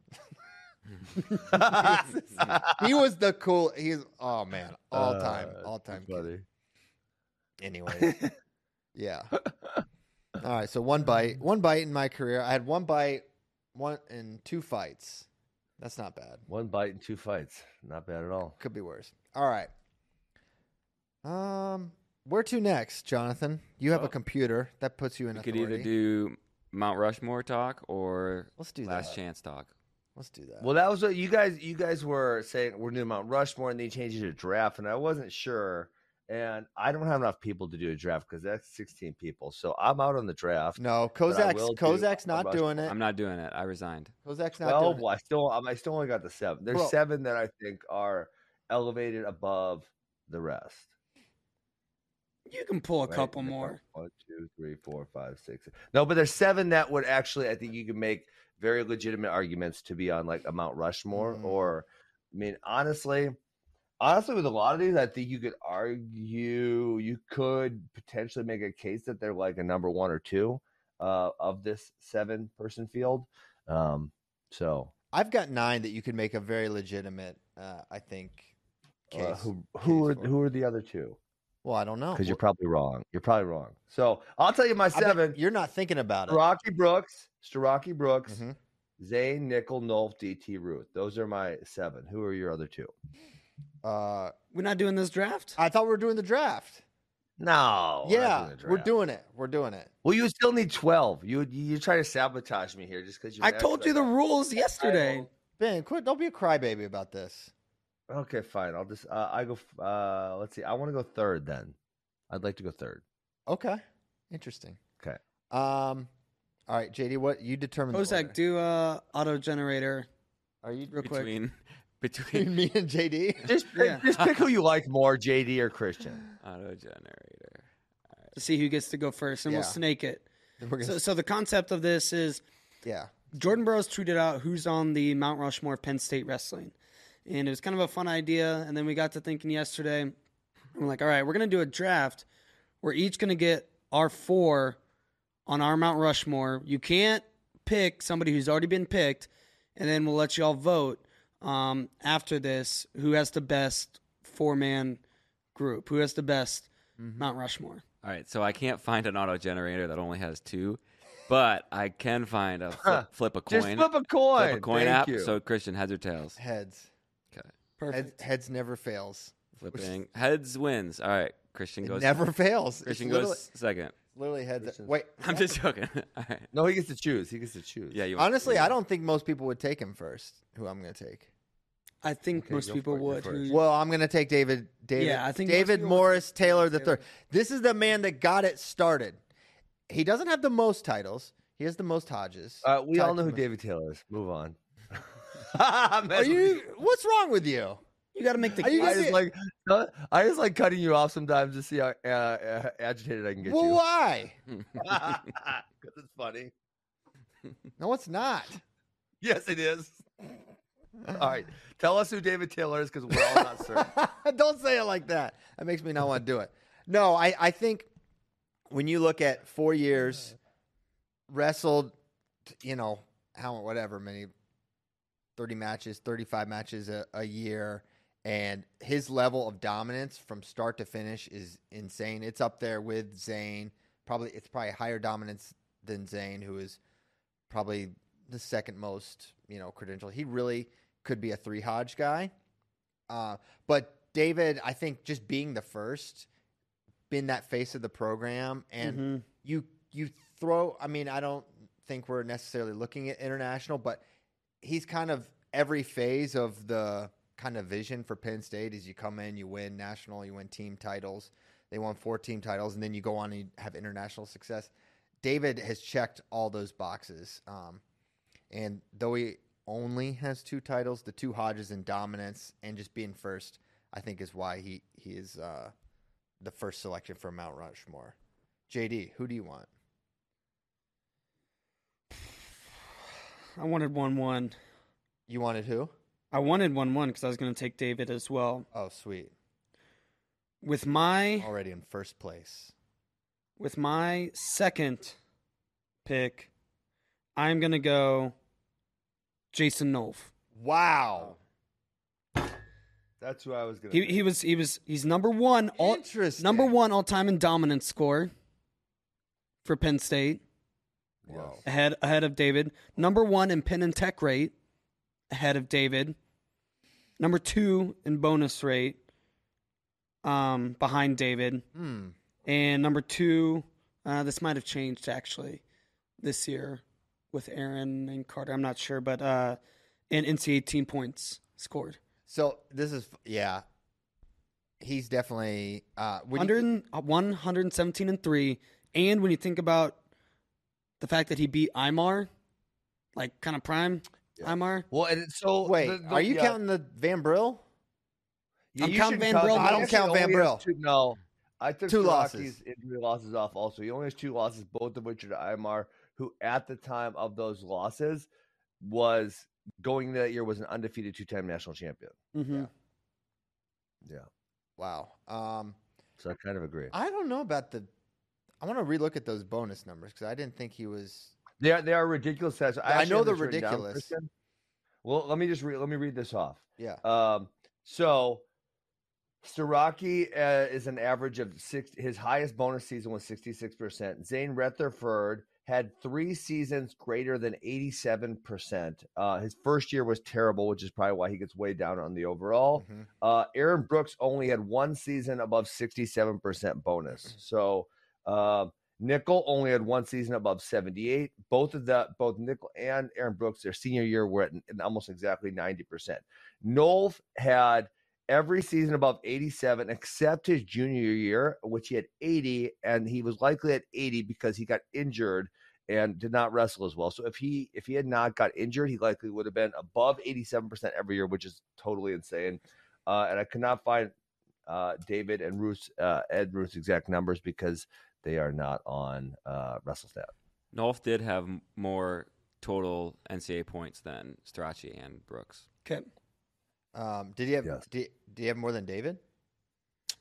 He was the cool. He's oh man, all time, Uh, all time. that's funny. Anyway, yeah. All right, so one bite, one bite in my career. I had one bite, one in two fights. That's not bad. One bite and two fights. Not bad at all. Could be worse. All right. Um, where to next, Jonathan? You have a Oh. computer that puts you in We could authority. either do Mount Rushmore talk or Let's do Last that. Chance talk. Let's do that. Well, that was what you guys. You guys were saying we're doing Mount Rushmore, and they changed it to draft, and I wasn't sure. And I don't have enough people to do a draft because that's sixteen people. So I'm out on the draft. no, but I Kozak's will do Kozak's a not Rushmore. doing it. I'm not doing it. I resigned. Kozak's not Well, doing it. I still, I still only got the seven. There's Bro. seven that I think are elevated above the rest. You can pull a right? couple There's more. One, two, three, four, five, six. No, but there's seven that would actually, I think you can make very legitimate arguments to be on like a Mount Rushmore. Mm. Or, I mean, honestly, honestly, with a lot of these, I think you could argue, you could potentially make a case that they're like a number one or two uh, of this seven person field. Um, so, I've got nine that you could make a very legitimate, uh, I think, case. uh, who who case are for. who are the other two? Well, I don't know. Because you're probably wrong. You're probably wrong. So I'll tell you my I bet seven. You're not thinking about it. Rocky Brooks, Staraki Brooks, Mhm. Zane, Nickel, Nolf, D T, Ruth. Those are my seven. Who are your other two? Uh, We're not doing this draft. I thought we were doing the draft. No. we're not yeah, doing the we're draft. doing it. We're doing it. Well, you still need twelve. You you try to sabotage me here just because you. I told you the rules yesterday. Ben, quit. Don't be a crybaby about this. Okay, fine. I'll just uh, I go. f- Uh, let's see. I want to go third then. I'd like to go third. Okay, interesting. Okay. Um, all right, J D, what you determine? the Kozak, order. do uh, auto generator Are you real quick. Between between between me and J D? Just pick, Yeah. just pick who you like more, J D or Christian. auto generator. to see who gets to go first, and Yeah. we'll snake it. We're gonna, So, so the concept of this is yeah. Jordan Burroughs tweeted out who's on the Mount Rushmore of Penn State wrestling. And it was kind of a fun idea. And then we got to thinking yesterday, I'm like, all right, we're going to do a draft. We're each going to get our four on our Mount Rushmore. You can't pick somebody who's already been picked, and then we'll let you all vote um, after this who has the best four-man group, who has the best mm-hmm. Mount Rushmore. All right, so I can't find an auto generator that only has two, but I can find a flip, flip a coin. Just flip a coin. Flip a coin Thank app. you. So Christian, heads or tails? Heads. Okay. Perfect. Heads, heads never fails. Flipping. Heads wins. All right. Christian goes. It never fails. Christian It's goes second. Literally heads. Christian's- Wait. I'm just joking. All right. No, he gets to choose. He gets to choose. Yeah. You Honestly, yeah. I don't think most people would take him first, who I'm going to take. I think Okay, most go people for it. You're would. first. Who- Well, I'm going to take David. David. Yeah, I think most David people would Morris take Taylor the Taylor. third. This is the man that got it started. He doesn't have the most titles. He has the most Hodges. Uh, we all Tied know for who most- David Taylor is. Move on. Are you? What's wrong with you? You got to make the Are you I gonna case. just like I just like cutting you off sometimes to see how uh, uh, agitated I can get Well, you. why? Because it's funny. No, it's not. Yes, it is. All right, tell us who David Taylor is because we're all not certain. Don't say it like that. That makes me not want to do it. No, I, I think when you look at four years, wrestled, you know, how whatever many, thirty matches, thirty-five matches a, a year, and his level of dominance from start to finish is insane. It's up there with Zayn. Probably it's probably higher dominance than Zayn, who is probably the second most, you know, credential. He really could be a three Hodge guy. Uh, but David, I think just being the first, been that face of the program, and Mm-hmm. you you throw. I mean, I don't think we're necessarily looking at international, but he's kind of every phase of the kind of vision for Penn State. Is you come in, you win national, you win team titles. They won four team titles, and then you go on and you have international success. David has checked all those boxes, um, and though he only has two titles, the two Hodges in dominance and just being first, I think is why he he is uh, the first selection for Mount Rushmore. J D, who do you want? I wanted one one. You wanted who? I wanted one one because I was going to take David as well. Oh, sweet. With my Already in first place. with my second pick, I'm going to go Jason Nolf. Wow. That's who I was gonna. He he was he was he's number one all Interesting. number one all time in dominance score for Penn State. Wow. Ahead ahead of David. Number one in pin and tech rate, ahead of David. Number two in bonus rate, um, behind David. Hmm. And number two, uh, this might have changed actually this year with Aaron and Carter. I'm not sure, but uh, and N C eighteen points scored. So this is yeah. He's definitely uh, when one you- hundred, uh, one hundred seventeen and three. And when you think about the fact that he beat Imar, like kind of prime Imar. Well, and it's so wait, the- the- are you yeah. counting the Van Brill? Yeah, I'm you counting shouldn't Van Brill. he I don't actually count Van only has Brill. two- no, I took Two Siraki's losses. injury losses off also. He only has two losses, both of which are to Imar, who at the time of those losses was going into that year was an undefeated two-time national champion. Mm-hmm. Yeah, Wow. Um, so I kind of agree. I don't know about the. I want to relook at those bonus numbers because I didn't think he was. They are they are ridiculous. stats. I actually know have they're this written down, ridiculous. Kristen. Well, let me just read. Let me read this off. Yeah. Um, so Siraki uh, is an average of six. His highest bonus season was sixty-six percent. Zane Rutherford had three seasons greater than eighty-seven percent. Uh, his first year was terrible, which is probably why he gets way down on the overall. Mhm. Uh, Aaron Brooks only had one season above sixty-seven percent bonus. So um, Nickel only had one season above seventy-eight. Both of the both Nickel and Aaron Brooks, their senior year, were at an almost exactly ninety percent. Nolf had every season above eighty-seven except his junior year, which he had eighty, and he was likely at eighty because he got injured and did not wrestle as well. So if he if he had not got injured, he likely would have been above eighty-seven percent every year, which is totally insane. Uh, and I could not find uh, David and Ruth's, uh, Ed Ruth's exact numbers because they are not on uh, WrestleStat. Nolf did have m- more total N C A A points than Strachey and Brooks. Okay. Um, did he have? Yes. Did, did he have more than David?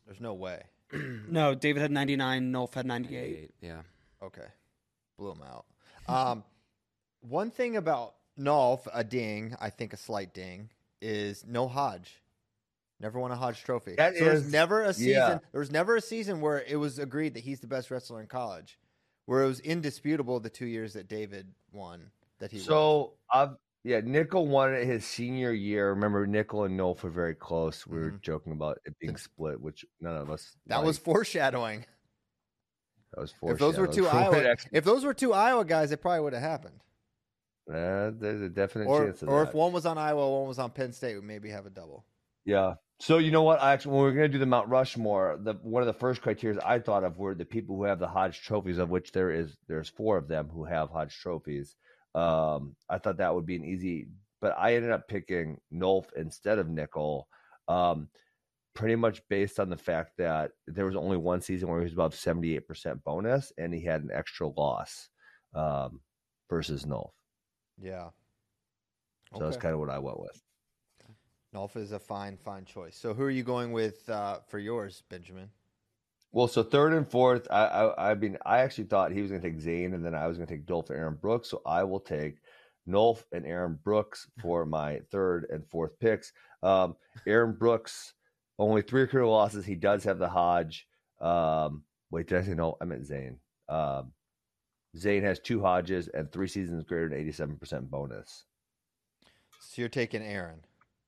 There's no way. No, David had ninety-nine, Nolf had ninety-eight. Yeah. Okay. Blew him out. Um, one thing about Nolf, a ding, I think a slight ding, is no Hodge. Never won a Hodge trophy. That so there's is- never a season. yeah. There was never a season where it was agreed that he's the best wrestler in college, where it was indisputable the two years that David won that he was. So, I've yeah, Nickel won it his senior year. Remember, Nickel and Nolf were very close. We were Mhm. joking about it being split, which none of us. That liked. was foreshadowing. that was If those were two foreshadowing. Iowa, if those were two Iowa guys, it probably would have happened. Uh, there's a definite Or, chance of or that. if one was on Iowa, one was on Penn State, we maybe have a double. Yeah. So you know what? I actually, when we are going to do the Mount Rushmore, the one of the first criteria I thought of were the people who have the Hodge trophies, of which there is there's four of them who have Hodge trophies. Um, I thought that would be an easy, but I ended up picking Nolf instead of Nickel, um, pretty much based on the fact that there was only one season where he was above seventy-eight percent bonus, and he had an extra loss um, versus Nolf. Yeah. So that's kind of what I went with. Nolf is a fine, fine choice. So who are you going with uh, for yours, Benjamin? Well, so third and fourth, I, I I mean, I actually thought he was going to take Zane, and then I was going to take Dolph and Aaron Brooks. So I will take Nolf and Aaron Brooks for my third and fourth picks. Um, Aaron Brooks, only three career losses. He does have the Hodge. Um, wait, did I say no? I meant Zane. Um, Zane has two Hodges and three seasons greater than eighty-seven percent bonus. So you're taking Aaron.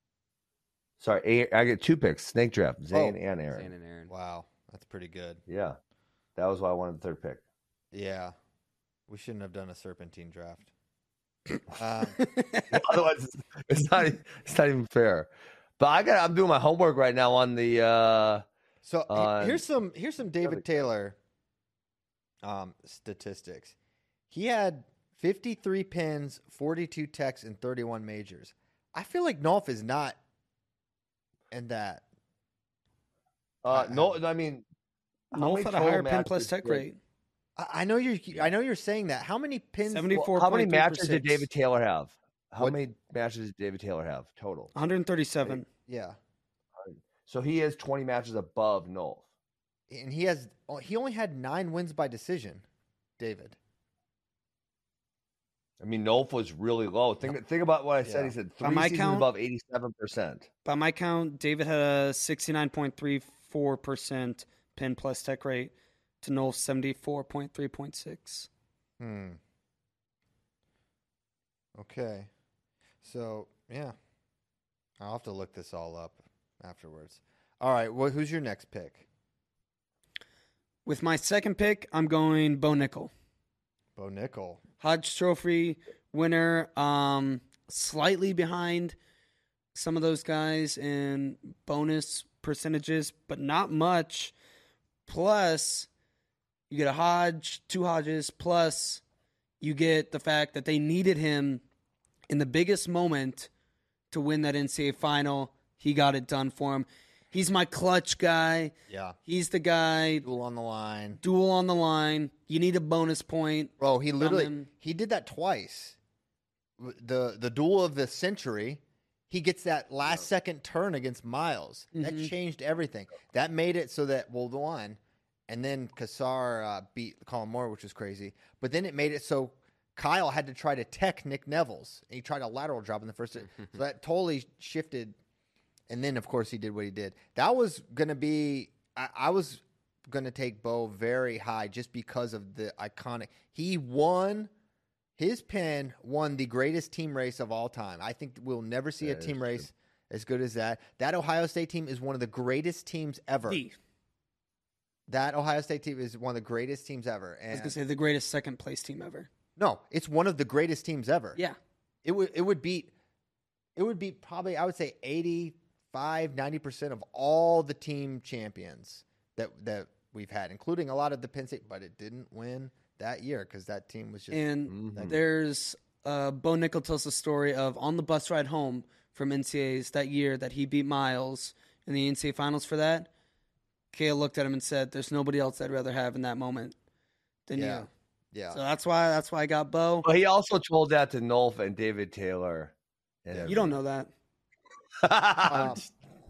Sorry, I get two picks. Snake draft, Zane Oh. and Aaron. Zane and Aaron. Wow, that's pretty good. Yeah, that was why I wanted the third pick. Yeah, we shouldn't have done a serpentine draft. um, Otherwise, it's, it's not. It's not even fair. But I got. I'm doing my homework right now on the. Uh, so he- on- here's some here's some David Taylor um, statistics. He had fifty-three pins, forty-two techs, and thirty-one majors. I feel like Nolf is not in that. uh, no, I mean, how Nolf many had a total higher pin matches plus tech did- rate. I, I know you're. I know you're saying that. How many pins? seventy-four. How many four point three matches did percent. David Taylor have? How What- many matches did David Taylor have total? one hundred thirty-seven. Yeah, So he has twenty matches above Nolf. and he has. He only had nine wins by decision. David. I mean, Nolf was really low. Think think about what I said. Yeah. He said By three my seasons count- above eighty-seven percent. By my count, David had a sixty-nine point three four percent pin plus tech rate to Nolf's seventy-four point three six. Hmm. Okay. So, yeah. I'll have to look this all up afterwards. All right. Well, who's your next pick? With my second pick, I'm going Bo Nickel. Bo Nickel. Hodge Trophy winner, um, slightly behind some of those guys in bonus percentages, but not much. Plus, you get a Hodge, two Hodges, plus you get the fact that they needed him in the biggest moment to win that N C A A final. He got it done for him. He's my clutch guy. Yeah. He's the guy. Duel on the line. Duel on the line. You need a bonus point. Bro, he literally him. he did that twice. The the duel of the century. He gets that last second turn against Miles. That Mhm. changed everything. That made it so that well, the one, and then Kassar uh, beat Colin Moore, which was crazy. But then it made it so Kyle had to try to tech Nick Neville's, and he tried a lateral drop in the first. So that totally shifted. And then, of course, he did what he did. That was going to be I, – I was going to take Bo very high just because of the iconic – he won – his pin won the greatest team race of all time. I think we'll never see That a is team true. race as good as that. That Ohio State team is one of the greatest teams ever. The, That Ohio State team is one of the greatest teams ever. I was And going to say the greatest second place team ever. no, it's one of the greatest teams ever. Yeah. It would it would beat it would beat probably I would say eighty-five, ninety percent of all the team champions that that we've had, including a lot of the Penn State, but it didn't win that year because that team was just And Mhm. there's uh, Bo Nickel tells the story of on the bus ride home from N C A As that year that he beat Miles in the N C A A finals for that. Kale looked at him and said, "There's nobody else I'd rather have in that moment than yeah. you." Yeah. So that's why that's why I got Bo. But he also told that to Nolf and David Taylor. And You don't know that. Um,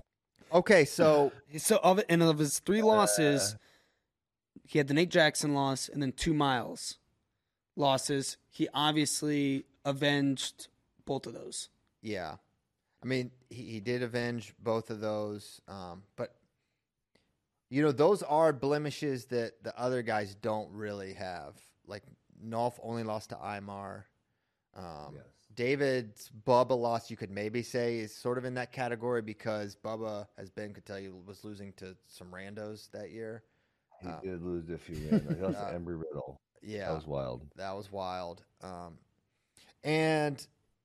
Okay, so So of it, and of his three losses, he had the Nate Jackson loss and then two Miles losses. He obviously avenged both of those. yeah, I mean, he, he did avenge both of those, um, but you know, those are blemishes that the other guys don't really have. Like Nolf only lost to Imar. Um, Yes. David's Bubba loss, you could maybe say, is sort of in that category because Bubba, as Ben could tell you, was losing to some randos that year. He Uh, did lose a few random. He lost uh, to Embry Riddle. Yeah, That was wild. That was wild. Um, and,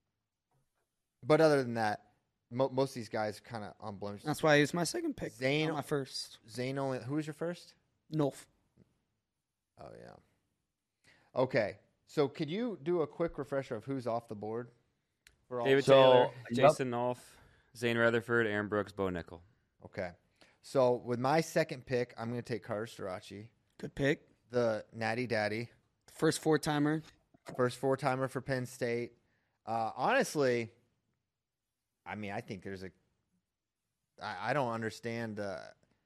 but other than that, mo- most of these guys kind of unblemished. That's why he was my second pick. Zane, not my first. Zane only. Who was your first? Nolf. Oh yeah. Okay, so could you do a quick refresher of who's off the board? For all David So, Taylor, yep. Jason Nolf, Zane Rutherford, Aaron Brooks, Bo Nickel. Okay, so with my second pick, I'm going to take Carter Starachi, Good pick. the Natty Daddy, First four timer. first four timer for Penn State. Uh, honestly, I mean, I think there's a. I, I don't understand. Uh,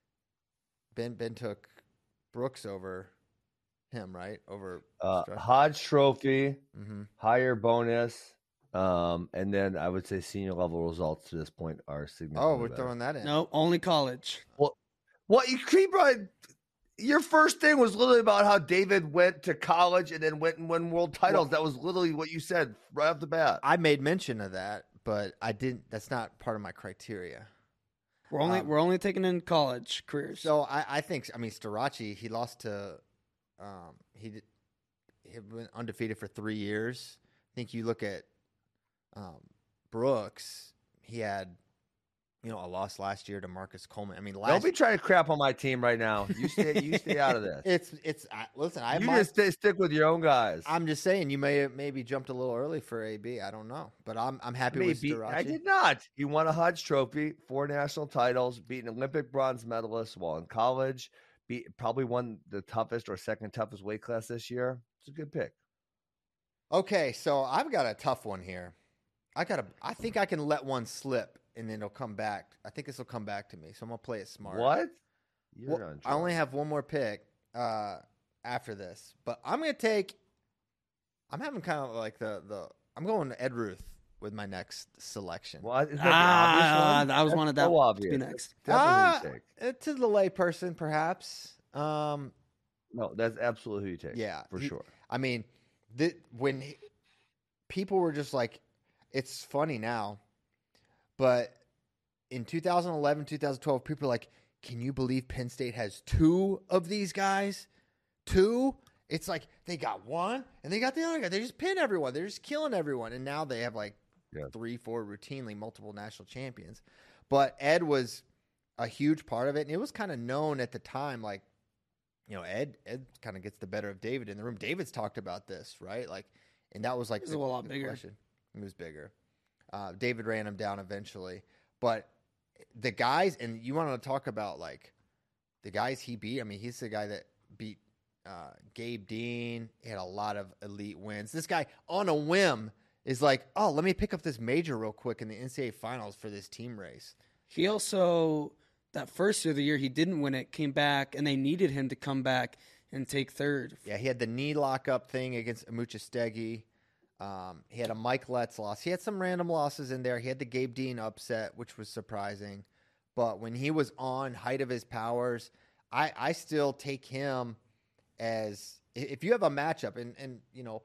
Ben Ben took Brooks over him, right? Over Uh, Starachi. Hodge Trophy, Mhm. higher bonus, um, and then I would say senior level results to this point are significantly Oh, we're better. throwing that in. No, only college. What you keep on? Your first thing was literally about how David went to college and then went and won world titles. Well- that was literally what you said right off the bat. I made mention of that, but I didn't. That's not part of my criteria. We're only Um, we're only taking in college careers. So I, I think. I mean, Starachi. He lost to. Um, he did, he went undefeated for three years. I think you look at um, Brooks. He had, you know, a loss last year to Marcus Coleman. I mean, last Don't be trying to crap on my team right now. You stay. You stay out of this. it's it's. I, listen, I You might, just stay, stick with your own guys. I'm just saying you may have maybe jumped a little early for A B. I don't know, but I'm I'm happy Maybe. with Starachi. I did not. He won a Hodge Trophy, four national titles, beat an Olympic bronze medalist while in college. Beat, probably won the toughest or second toughest weight class this year. It's a good pick. Okay, so I've got a tough one here. I got a. I think I can let one slip and then it'll come back. I think this will come back to me, so I'm gonna play it smart. What? You're Well, on I only track. have one more pick uh, after this, but I'm gonna take. I'm having kind of like the the. I'm going to Ed Ruth with my next selection. Well, is that the Ah, obvious one? I was That's wanted that so to obvious. be next. Definitely Ah, who you take. uh, to the layperson, perhaps. Um, No, that's absolutely who you take. Yeah, for he- sure. I mean, the, when he, people were just like, it's funny now, but in two thousand eleven, two thousand twelve, people were like, can you believe Penn State has two of these guys? Two? It's like they got one and they got the other guy. They just pin everyone. They're just killing everyone. And now they have like Yeah. three, four routinely multiple national champions. But Ed was a huge part of it. And it was kind of known at the time, like, you know, Ed Ed kind of gets the better of David in the room. David's talked about this, right? Like, and that was like He's the, a lot the bigger. question. He was bigger. Uh, David ran him down eventually, but the guys, and you want to talk about like the guys he beat. I mean, he's the guy that beat uh, Gabe Dean. He had a lot of elite wins. This guy on a whim is like, oh, let me pick up this major real quick in the N C double A finals for this team race. He also, that first year of the year he didn't win it, came back, and they needed him to come back and take third. Yeah, he had the knee lockup thing against Amuchastegui. Um, he had a Mike Letts loss. He had some random losses in there. He had the Gabe Dean upset, which was surprising. But when he was on height of his powers, I, I still take him as if you have a matchup, and, and you know,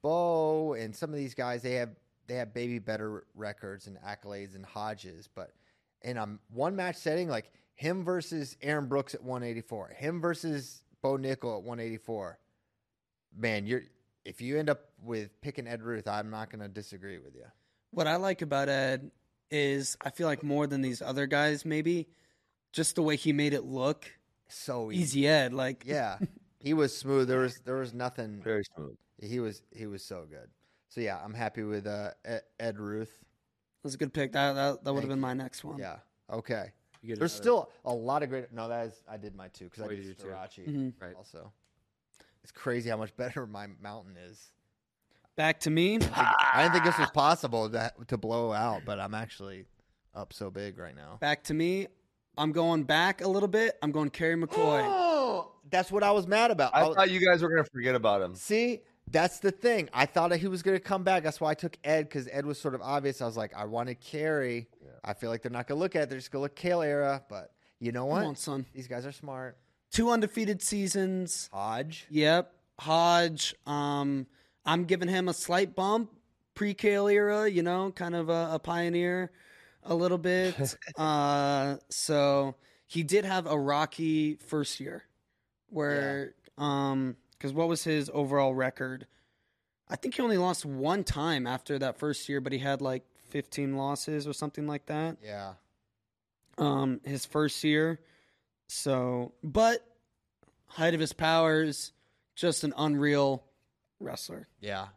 Bo and some of these guys, they have they have baby better records and accolades and Hodges, but in a one match setting, like him versus Aaron Brooks at one eighty-four, him versus Bo Nickel at one eighty-four, man, you're if you end up with picking Ed Ruth, I'm not going to disagree with you. What I like about Ed is I feel like more than these other guys, maybe just the way he made it look So easy, easy. Ed, like yeah, he was smooth. There was there was nothing. Very smooth. He was he was so good. So yeah, I'm happy with uh, Ed, Ed Ruth. it was a good pick. That that, that would have Thank been my next one. Yeah. Okay. You get There's another- still a lot of great. No, that is I did my two because Oh, I you did did your two. Starachi Mhm. Right. also. It's crazy how much better my mountain is. Back to me. I didn't think this was possible to to blow out, but I'm actually up so big right now. Back to me. I'm going back a little bit. I'm going Kerry McCoy. Oh, that's what I was mad about. I was- thought you guys were going to forget about him. See, that's the thing. I thought that he was going to come back. That's why I took Ed, because Ed was sort of obvious. I was like, I wanted Kerry. Yeah. I feel like they're not going to look at it. They're just going to look Kale era. But you know what? Come on, son. These guys are smart. Two undefeated seasons. Hodge. Yep. Hodge. Um, I'm giving him a slight bump. Pre-Kale era, you know, kind of a, a pioneer a little bit. uh, so he did have a rocky first year where, yeah. um, because what was his overall record? I think he only lost one time after that first year, but he had like fifteen losses or something like that. Yeah. Um, his first year. So, but height of his powers, just an unreal wrestler. Yeah.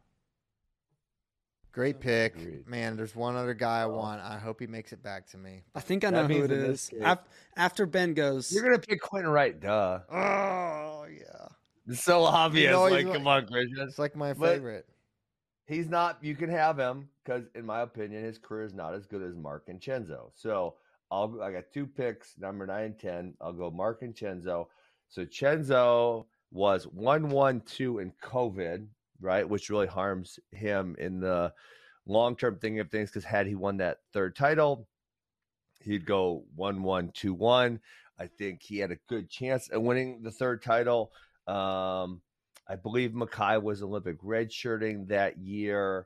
Great pick. Agreed. Man, there's one other guy I want. I hope he makes it back to me. I think I know That who means it in is. this case- Af- After Ben goes, You're going to pick Quentin Wright, duh. Oh, yeah. It's so obvious. You know, he's like, like- come on, Christian. It's like my But- favorite. He's not. You can have him because, in my opinion, his career is not as good as Mark and Chenzo. So I'll. I got two picks, number nine and ten. I'll go Mark and Chenzo. So Chenzo was one one two in COVID, right, which really harms him in the long term thing of things. Because had he won that third title, he'd go one one two one. I think he had a good chance at winning the third title. Um, I believe Makai was Olympic redshirting that year,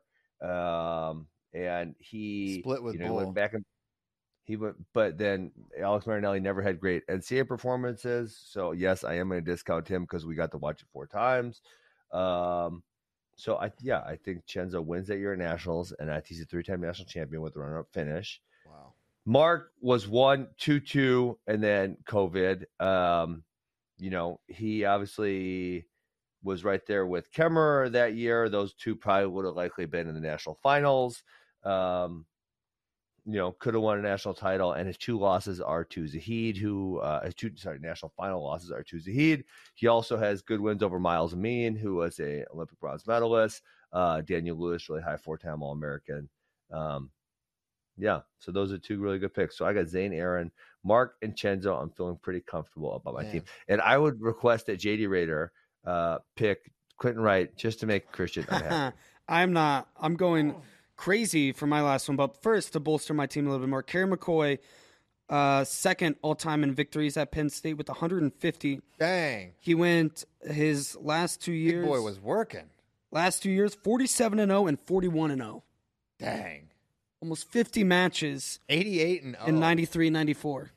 um, and he Split with you know, Bull. went back and he went, but then Alex Marinelli never had great N C A A performances. So yes, I am going to discount him because we got to watch it four times. Um, so I yeah, I think Chenzo wins that year at Nationals, and I think he's a three-time national champion with a runner-up finish. Wow. Mark was one, two, two, and then COVID. Um, you know, he obviously was right there with Kemmerer that year. Those two probably would have likely been in the national finals. Um, you know, could have won a national title, and his two losses are to Zahid, who uh, his two sorry national final losses are to Zahid. He also has good wins over Miles Amin, who was a Olympic bronze medalist. Uh, Daniel Lewis, really high four-time All-American. Um, yeah, so those are two really good picks. So I got Zane Aaron, Mark, and Chenzo. I'm feeling pretty comfortable about my Man. team, and I would request that J D Rader uh, pick Quentin Wright just to make Christian unhappy. I'm not. I'm going crazy for my last one. But first, to bolster my team a little bit more, Kerry McCoy, uh, second all-time in victories at Penn State with one hundred fifty. Dang. He went his last two years. Big boy was working. Last two years, forty-seven and oh and forty-one and oh. Dang. Almost fifty matches eighty-eight and oh. in ninety-three, ninety-four.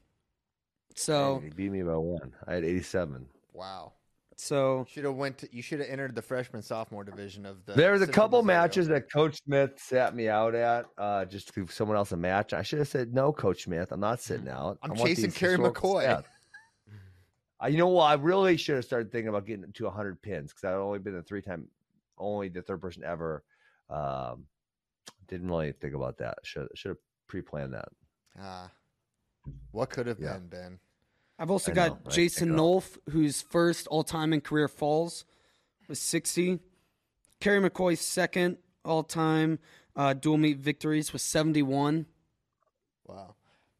So, He beat me by one. I had eighty-seven. Wow. so Should have went. To, you should have entered the freshman sophomore division of the. There was a Central couple Missouri matches Open. that Coach Smith sat me out at uh, just to give someone else a match. I should have said, no, Coach Smith, I'm not sitting out. I'm I want chasing these Kerry historical McCoy. stats." Uh, you know what? I really should have started thinking about getting to one hundred pins because I've only been the three time, only the third person ever. Um, didn't really think about that. Should should have pre-planned that. Ah, what could have Yeah. been, Ben? I've also I got know, right? Jason Take it Nolf, whose first all-time in career falls was sixty. Kerry McCoy's second all-time uh, dual meet victories was seventy-one. Wow.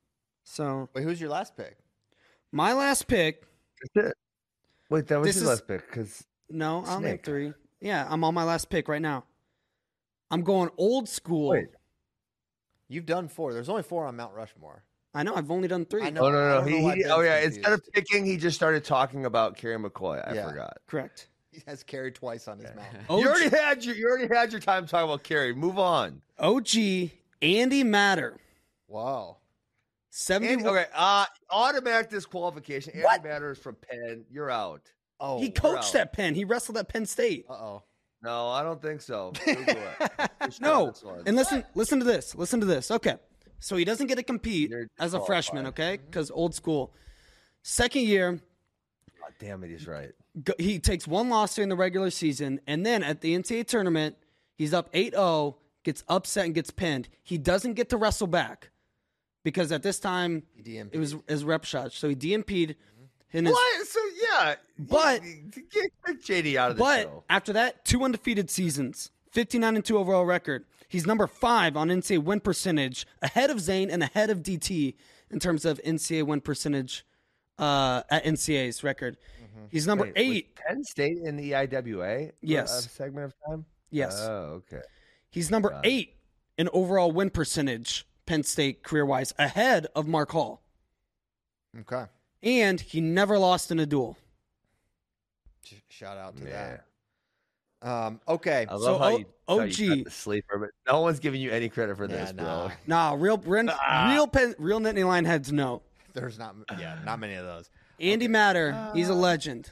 So Wait, who's your last pick? my last pick, That's it. Wait, that was This his is- last pick because no, I only have Snake. three. Yeah, I'm on my last pick right now. I'm going old school. Wait. You've done four. There's only four on Mount Rushmore. I know, I've only done three. I know. oh no I no, don't know he, why he Ben's oh yeah, instead of confused. picking, he just started talking about Kerry McCoy. I Yeah. forgot. Correct. He has carried twice on his mount. O G, You already had your you already had your time talking about Kerry. Move on. O G Andy Matter. Wow. seventy. Andy, okay, uh, automatic disqualification. Andy What? Matters from Penn. You're out. Oh, He coached out. at Penn. He wrestled at Penn State. Uh oh. No, I don't think so. Google it. Just No, go this one. and listen, listen to this. Listen to this. Okay, so he doesn't get to compete You're as a freshman. disqualified. Okay, because old school. Second year, God damn it, he's right. go- he takes one loss during the regular season, and then at the N C double A tournament, he's up eight oh, gets upset and gets pinned. He doesn't get to wrestle back because at this time He D M P'd. it was his rep shot, so he D M P'd. in his- What? So yeah, But- you- you get get J D out of the But show. after that, two undefeated seasons, fifty-nine and two overall record. He's number five on N C double A win percentage, ahead of Zane and ahead of D T in terms of N C A A win percentage uh, at N C A A's record. Mm-hmm. He's number Wait, eight. was Penn State in the E I W A? Yes. A segment of time? Yes. Oh, okay. He's number Got it. eight in overall win percentage, Penn State career-wise, ahead of Mark Hall. Okay. And he never lost in a duel. Sh- Shout out to Yeah. that. Um, okay. I love So, how, O- you, how you O G cut the sleeper, but no one's giving you any credit for Yeah, this, nah. bro. Nah, real real real, Penn, real Nittany Lion heads know. There's not, yeah, not many of those. Andy Matter, he's a legend.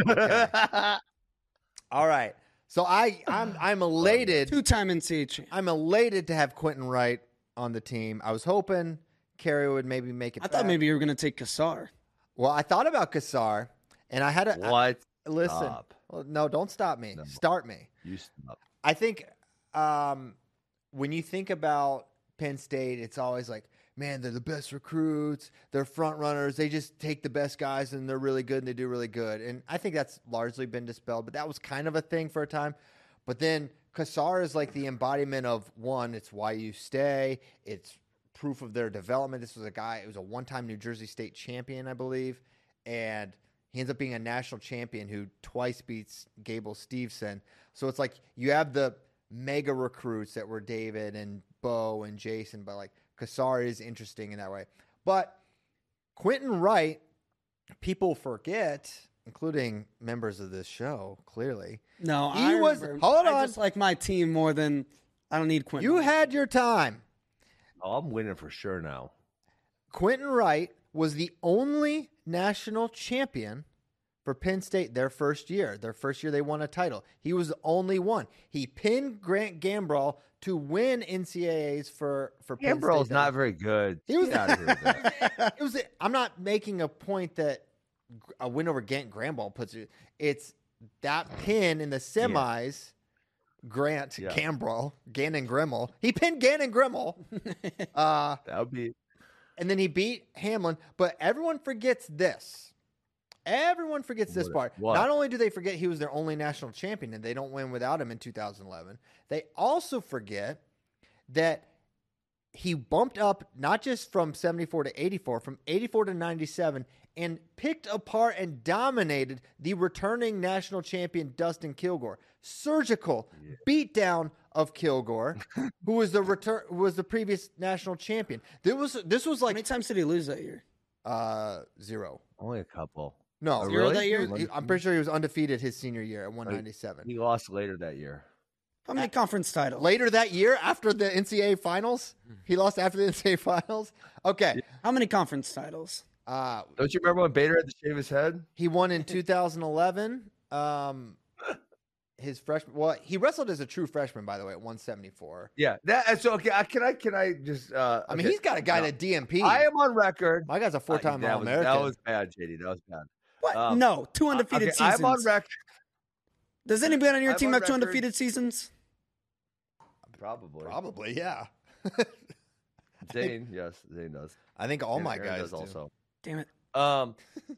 All right. So I, I'm, I'm elated. Two-time N C A A champ. I'm elated to have Quentin Wright on the team. I was hoping Kerry would maybe make it. I thought back. maybe you were going to take Kassar. Well, I thought about Kassar, and I had a What? I- listen. Stop. Well, no, don't stop me. No. Start me. You stop. I think um, when you think about Penn State, it's always like, man, they're the best recruits. They're front runners. They just take the best guys, and they're really good, and they do really good. And I think that's largely been dispelled, but that was kind of a thing for a time. But then Kassar is like the embodiment of, one, it's why you stay. It's proof of their development. This was a guy, it was a one-time New Jersey State champion, I believe, and he ends up being a national champion who twice beats Gable Steveson. So it's like you have the mega recruits that were David and Bo and Jason, but like Kassar is interesting in that way. But Quentin Wright, people forget, including members of this show, clearly. No, He I was- remember. hold I on. just like my team more than I don't need Quentin. You had your time. Oh, I'm winning for sure now. Quentin Wright was the only national champion for Penn State their first year. Their first year they won a title. He was the only one. He pinned Grant Gambrell to win N C A As for, for Penn Gambrell's State. not very good. He was Get out of here with that. It was. I'm not making a point that a win over Gant Gramble puts it. It's that pin in the semis. Grant Yeah. Gambrell, Gannon Grimmel. He pinned Gannon Grimmel. uh, That would be. and then he beat Hamlin. But everyone forgets this. Everyone forgets this What- part. what? Not only do they forget he was their only national champion and they don't win without him in two thousand eleven, they also forget that he bumped up not just from seventy-four to eighty-four, from eighty-four to ninety-seven, and picked apart and dominated the returning national champion Dustin Kilgore. Surgical yeah. beatdown of Kilgore, who was the return who was the previous national champion. There was this was like How many times did he lose that year? uh zero. Only a couple. No, Oh, Zero really? that year? He- he- I'm pretty sure he was undefeated his senior year at one ninety-seven. He lost later that year. How many conference titles? Later that year, after the N C A A finals, he lost after the N C A A finals. Okay, How many conference titles? uh, Don't you remember when Bader had to shave his head? he won in two thousand eleven. Um, his freshman. Well, he wrestled as a true freshman, by the way, at one seventy-four. Yeah. That. So okay. I, can I? Can I just? Uh, I mean, okay. he's got a guy No. that D M P. I am on record. My guy's a four-time Uh, that was- All-American. That was bad, J D. That was bad. What? Um, no, two undefeated okay, seasons. I'm on record. Does anybody on your I'm team on have two record. undefeated seasons? Probably. Probably, yeah. Zane, yes, Zane does. I think all And my Aaron guys does do. also. Damn it. Um.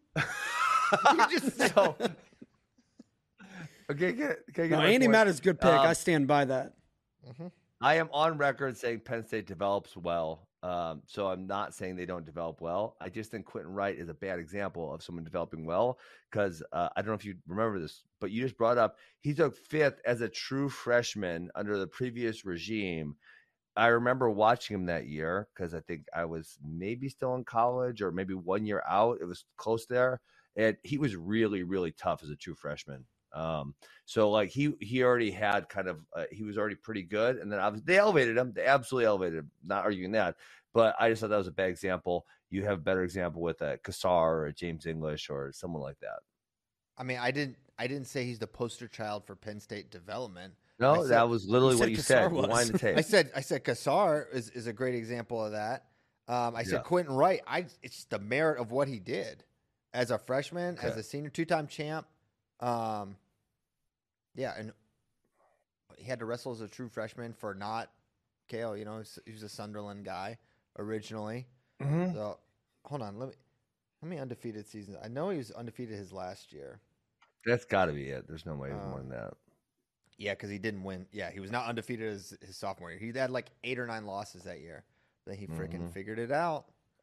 so, okay, can, can I get No, my Andy point? Matter's good pick. Um, I stand by that. I am on record saying Penn State develops well. Um, so I'm not saying they don't develop well. I just think Quentin Wright is a bad example of someone developing well because uh, I don't know if you remember this, but you just brought up he took fifth as a true freshman under the previous regime. I remember watching him that year because I think I was maybe still in college or maybe one year out. It was close there. And he was really, really tough as a true freshman. Um, so like he, he already had kind of, uh, he was already pretty good. And then obviously they elevated him. They absolutely elevated him. Not arguing that, but I just thought that was a bad example. You have a better example with a Kassar or a James English or someone like that. I mean, I didn't. I didn't say he's the poster child for Penn State development. No, I said- that was literally you what said you Kassar said. was. Rewind the tape. I said. I said Kassar is, is a great example of that. Um, I said Yeah. Quentin Wright. I. It's just the merit of what he did as a freshman, as Okay. a senior, two-time champ. Um, yeah, and he had to wrestle as a true freshman for not Kale. You know, he's- he was a Sunderland guy originally. Mhm. So hold on, let me. How many undefeated seasons? I know he was undefeated his last year. That's got to be it. There's no way it was more Um, than that. Yeah, because he didn't win. Yeah, he was not undefeated as his sophomore year. He had like eight or nine losses that year. Then he freaking Mhm. figured it out.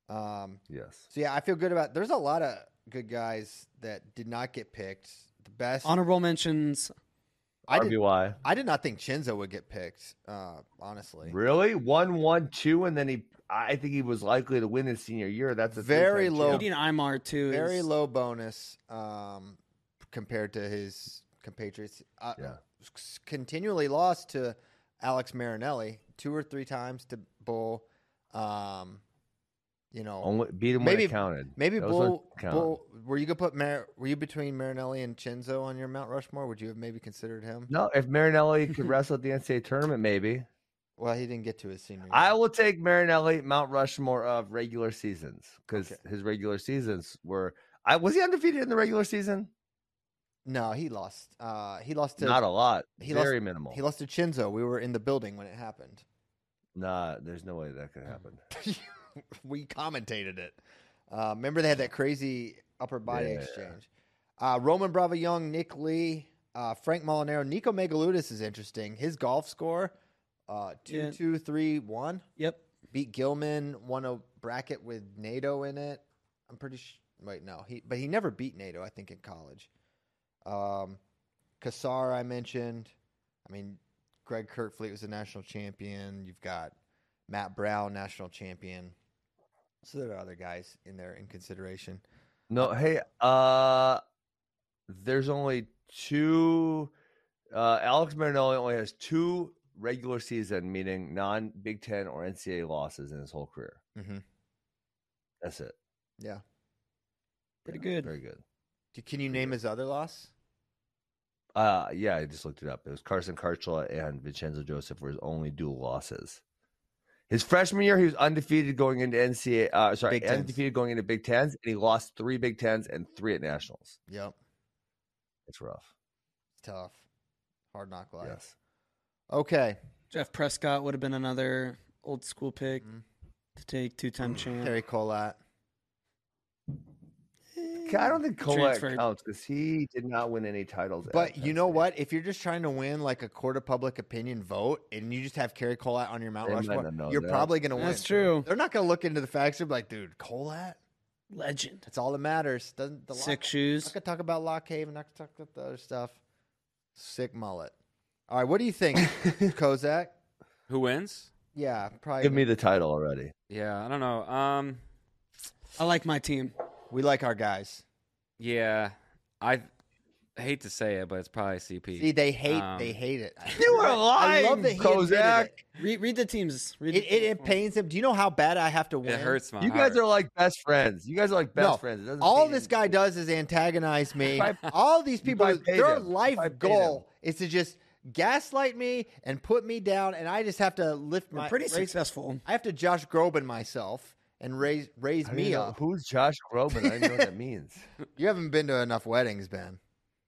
Um, Yes. So yeah, I feel good about. There's a lot of good guys that did not get picked. The best Honorable mentions. I R did, B Y. I did not think Chinzo would get picked. Uh, honestly, Really? One, one, two, and then he. I think he was likely to win his senior year. That's a Very three-time low. champ. Gideon Imar too. very is, low bonus um, compared to his compatriots. Uh, Yeah. s- Continually lost to Alex Marinelli two or three times to Bull. Um, you know, Only beat him maybe when it counted. maybe Those Bull. ones count. Bull. Were you gonna put Mar- Were you between Marinelli and Chinzo on your Mount Rushmore? Would you have maybe considered him? No, if Marinelli could wrestle at the N C double A tournament, maybe. Well, he didn't get to his senior year. I will take Marinelli Mount Rushmore of regular seasons because Okay. his regular seasons were. I was he undefeated in the regular season? No, he lost. Uh, he lost to Not a lot. he Very lost, minimal. He lost to Chinzo. We were in the building when it happened. Nah, there's no way that could happen. We commentated it. Uh, remember they had that crazy upper body Yeah. exchange. Uh, Roman Bravo Young, Nick Lee, uh, Frank Molinaro, Nico Megaludis is interesting. His golf score, uh, two, Yeah. two, three, one. Yep. Beat Gilman, won a bracket with NATO in it. I'm pretty sure. Wait, no, he but he never beat NATO. I think in college. Um, Kassar, I mentioned. I mean, Greg Kirkfleet was a national champion. You've got Matt Brown, national champion. So there are other guys in there in consideration. No, hey, uh, there's only two. Uh, Alex Marinelli only has two regular season, meaning non Big Ten or N C double A losses in his whole career. Mm-hmm. That's it. Yeah. Pretty good. Very good. Do- Can you name his other loss? Uh, yeah, I just looked it up. It was Carson Karchla and Vincenzo Joseph were his only dual losses. His freshman year, he was undefeated going into N C double A. Uh, sorry, Big Tens. undefeated going into Big Tens, and he lost three Big Tens and three at nationals. Yep. It's rough. It's tough. Hard knock life. Yes. Okay. Jeff Prescott would have been another old school pick Mhm. to take two time champ. Terry Colat. I don't think Colette Transferred. counts because he did not win any titles. at But Penn you know State. what? If you're just trying to win like a court of public opinion vote and you just have Kerry Colat on your Mount They might Rushmore, not know you're that. probably going to win. That's true. They're not going to look into the facts. They're like, dude, Colat? Legend. That's all that matters. Doesn't the Sick Lock- shoes. Not going to talk about Lock Haven. Not going to talk about the other stuff. Sick mullet. All right, what do you think, Kozak? Who wins? Yeah, probably. Give me the title already. Yeah, I don't know. Um, I like my team. We like our guys. yeah, I hate to say it, but it's probably C P. See, they hate. Um, they hate it. You are I lying, love that he admitted Kozak. it. Read, read the teams. Read It, the it, it pains him. Do you know how bad I have to win? It hurts my You heart. guys are like best friends. You guys are like best No, friends. It doesn't all pay this you- guy does is antagonize me. If I- All these if people, I paid their him, life if I paid goal is to just gaslight me and put me down, and I just have to lift We're my. pretty raise- successful. I have to Josh Groban myself and raise raise I don't me even know- up. Who's Josh Groban? I don't know what that means. You haven't been to enough weddings, Ben.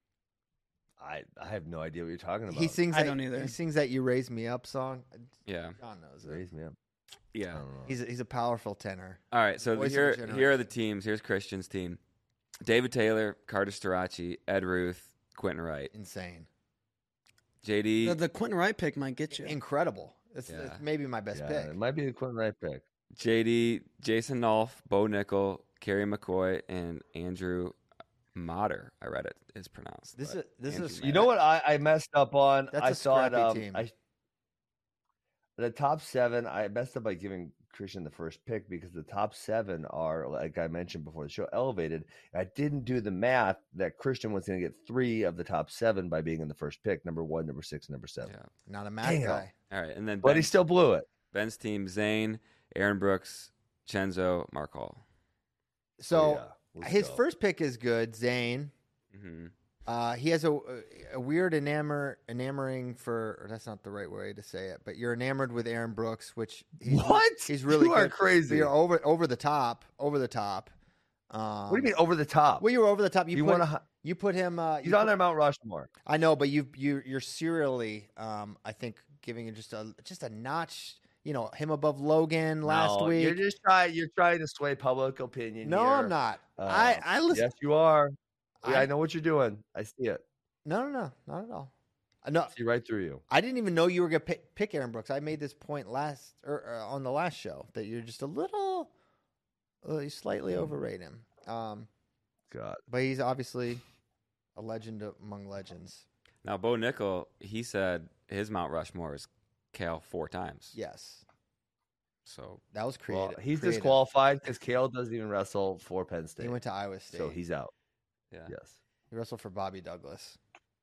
I I have no idea what you're talking about. He sings. I that, don't either. He sings that "You Raise Me Up" song. Yeah, John knows it. Raise me up. I yeah. don't know. He's a, he's a powerful tenor. All right, so Voice of here a generation. here are the teams. Here's Christian's team: David Taylor, Carter Starachi, Ed Ruth, Quentin Wright, Insane. J D. The, the Quentin Wright pick might get you. Incredible. It's, Yeah. it's maybe my best Yeah, pick. it might be the Quentin Wright pick. J D, Jason Nolf, Bo Nickel, Kerry McCoy, and Andrew Motter. I read it is pronounced. This but is this Andrew is Motter. You know what I, I messed up on? That's I a thought scrappy um, team. I, the top seven. I messed up by giving Christian the first pick because the top seven are, like I mentioned before the show, elevated. I didn't do the math that Christian was going to get three of the top seven by being in the first pick: number one, number six, number seven. Yeah. not a math Damn. guy. All right, and then But he Ben's, still blew it. Ben's team: Zane, Aaron Brooks, Chenzo, Mark Hall. So Yeah, let's his go. first pick is good. Zane. Mm-hmm. Uh, he has a, a weird enamor enamoring for. Or that's not the right way to say it, but you're enamored with Aaron Brooks, which he's, What? he's really You are good. crazy. So you're over over the top, over the top. Um, What do you mean over the top? Well, you were over the top. You, You put, wanna- you put him. Uh, He's you on put- their Mount Rushmore. I know, but you you you're serially, um, I think, giving it just a just a notch. You know, him above Logan last No, week. You're just trying. You're trying to sway public opinion. no, here. I'm not. Uh, I I listen. Yes, you are. Yeah, I- I know what you're doing. I see it. No, no, no, not at all. Uh, No, I see right through you. I didn't even know you were gonna pick, pick Aaron Brooks. I made this point last or uh, on the last show that you're just a little, uh, you slightly overrate him. Um, God. But he's obviously a legend among legends. Now, Bo Nickel, he said his Mount Rushmore is Kale four times. Yes. So that was creative. Well, he's creative. disqualified because Kale doesn't even wrestle for Penn State. He went to Iowa State. So he's out. Yeah. Yes. He wrestled for Bobby Douglas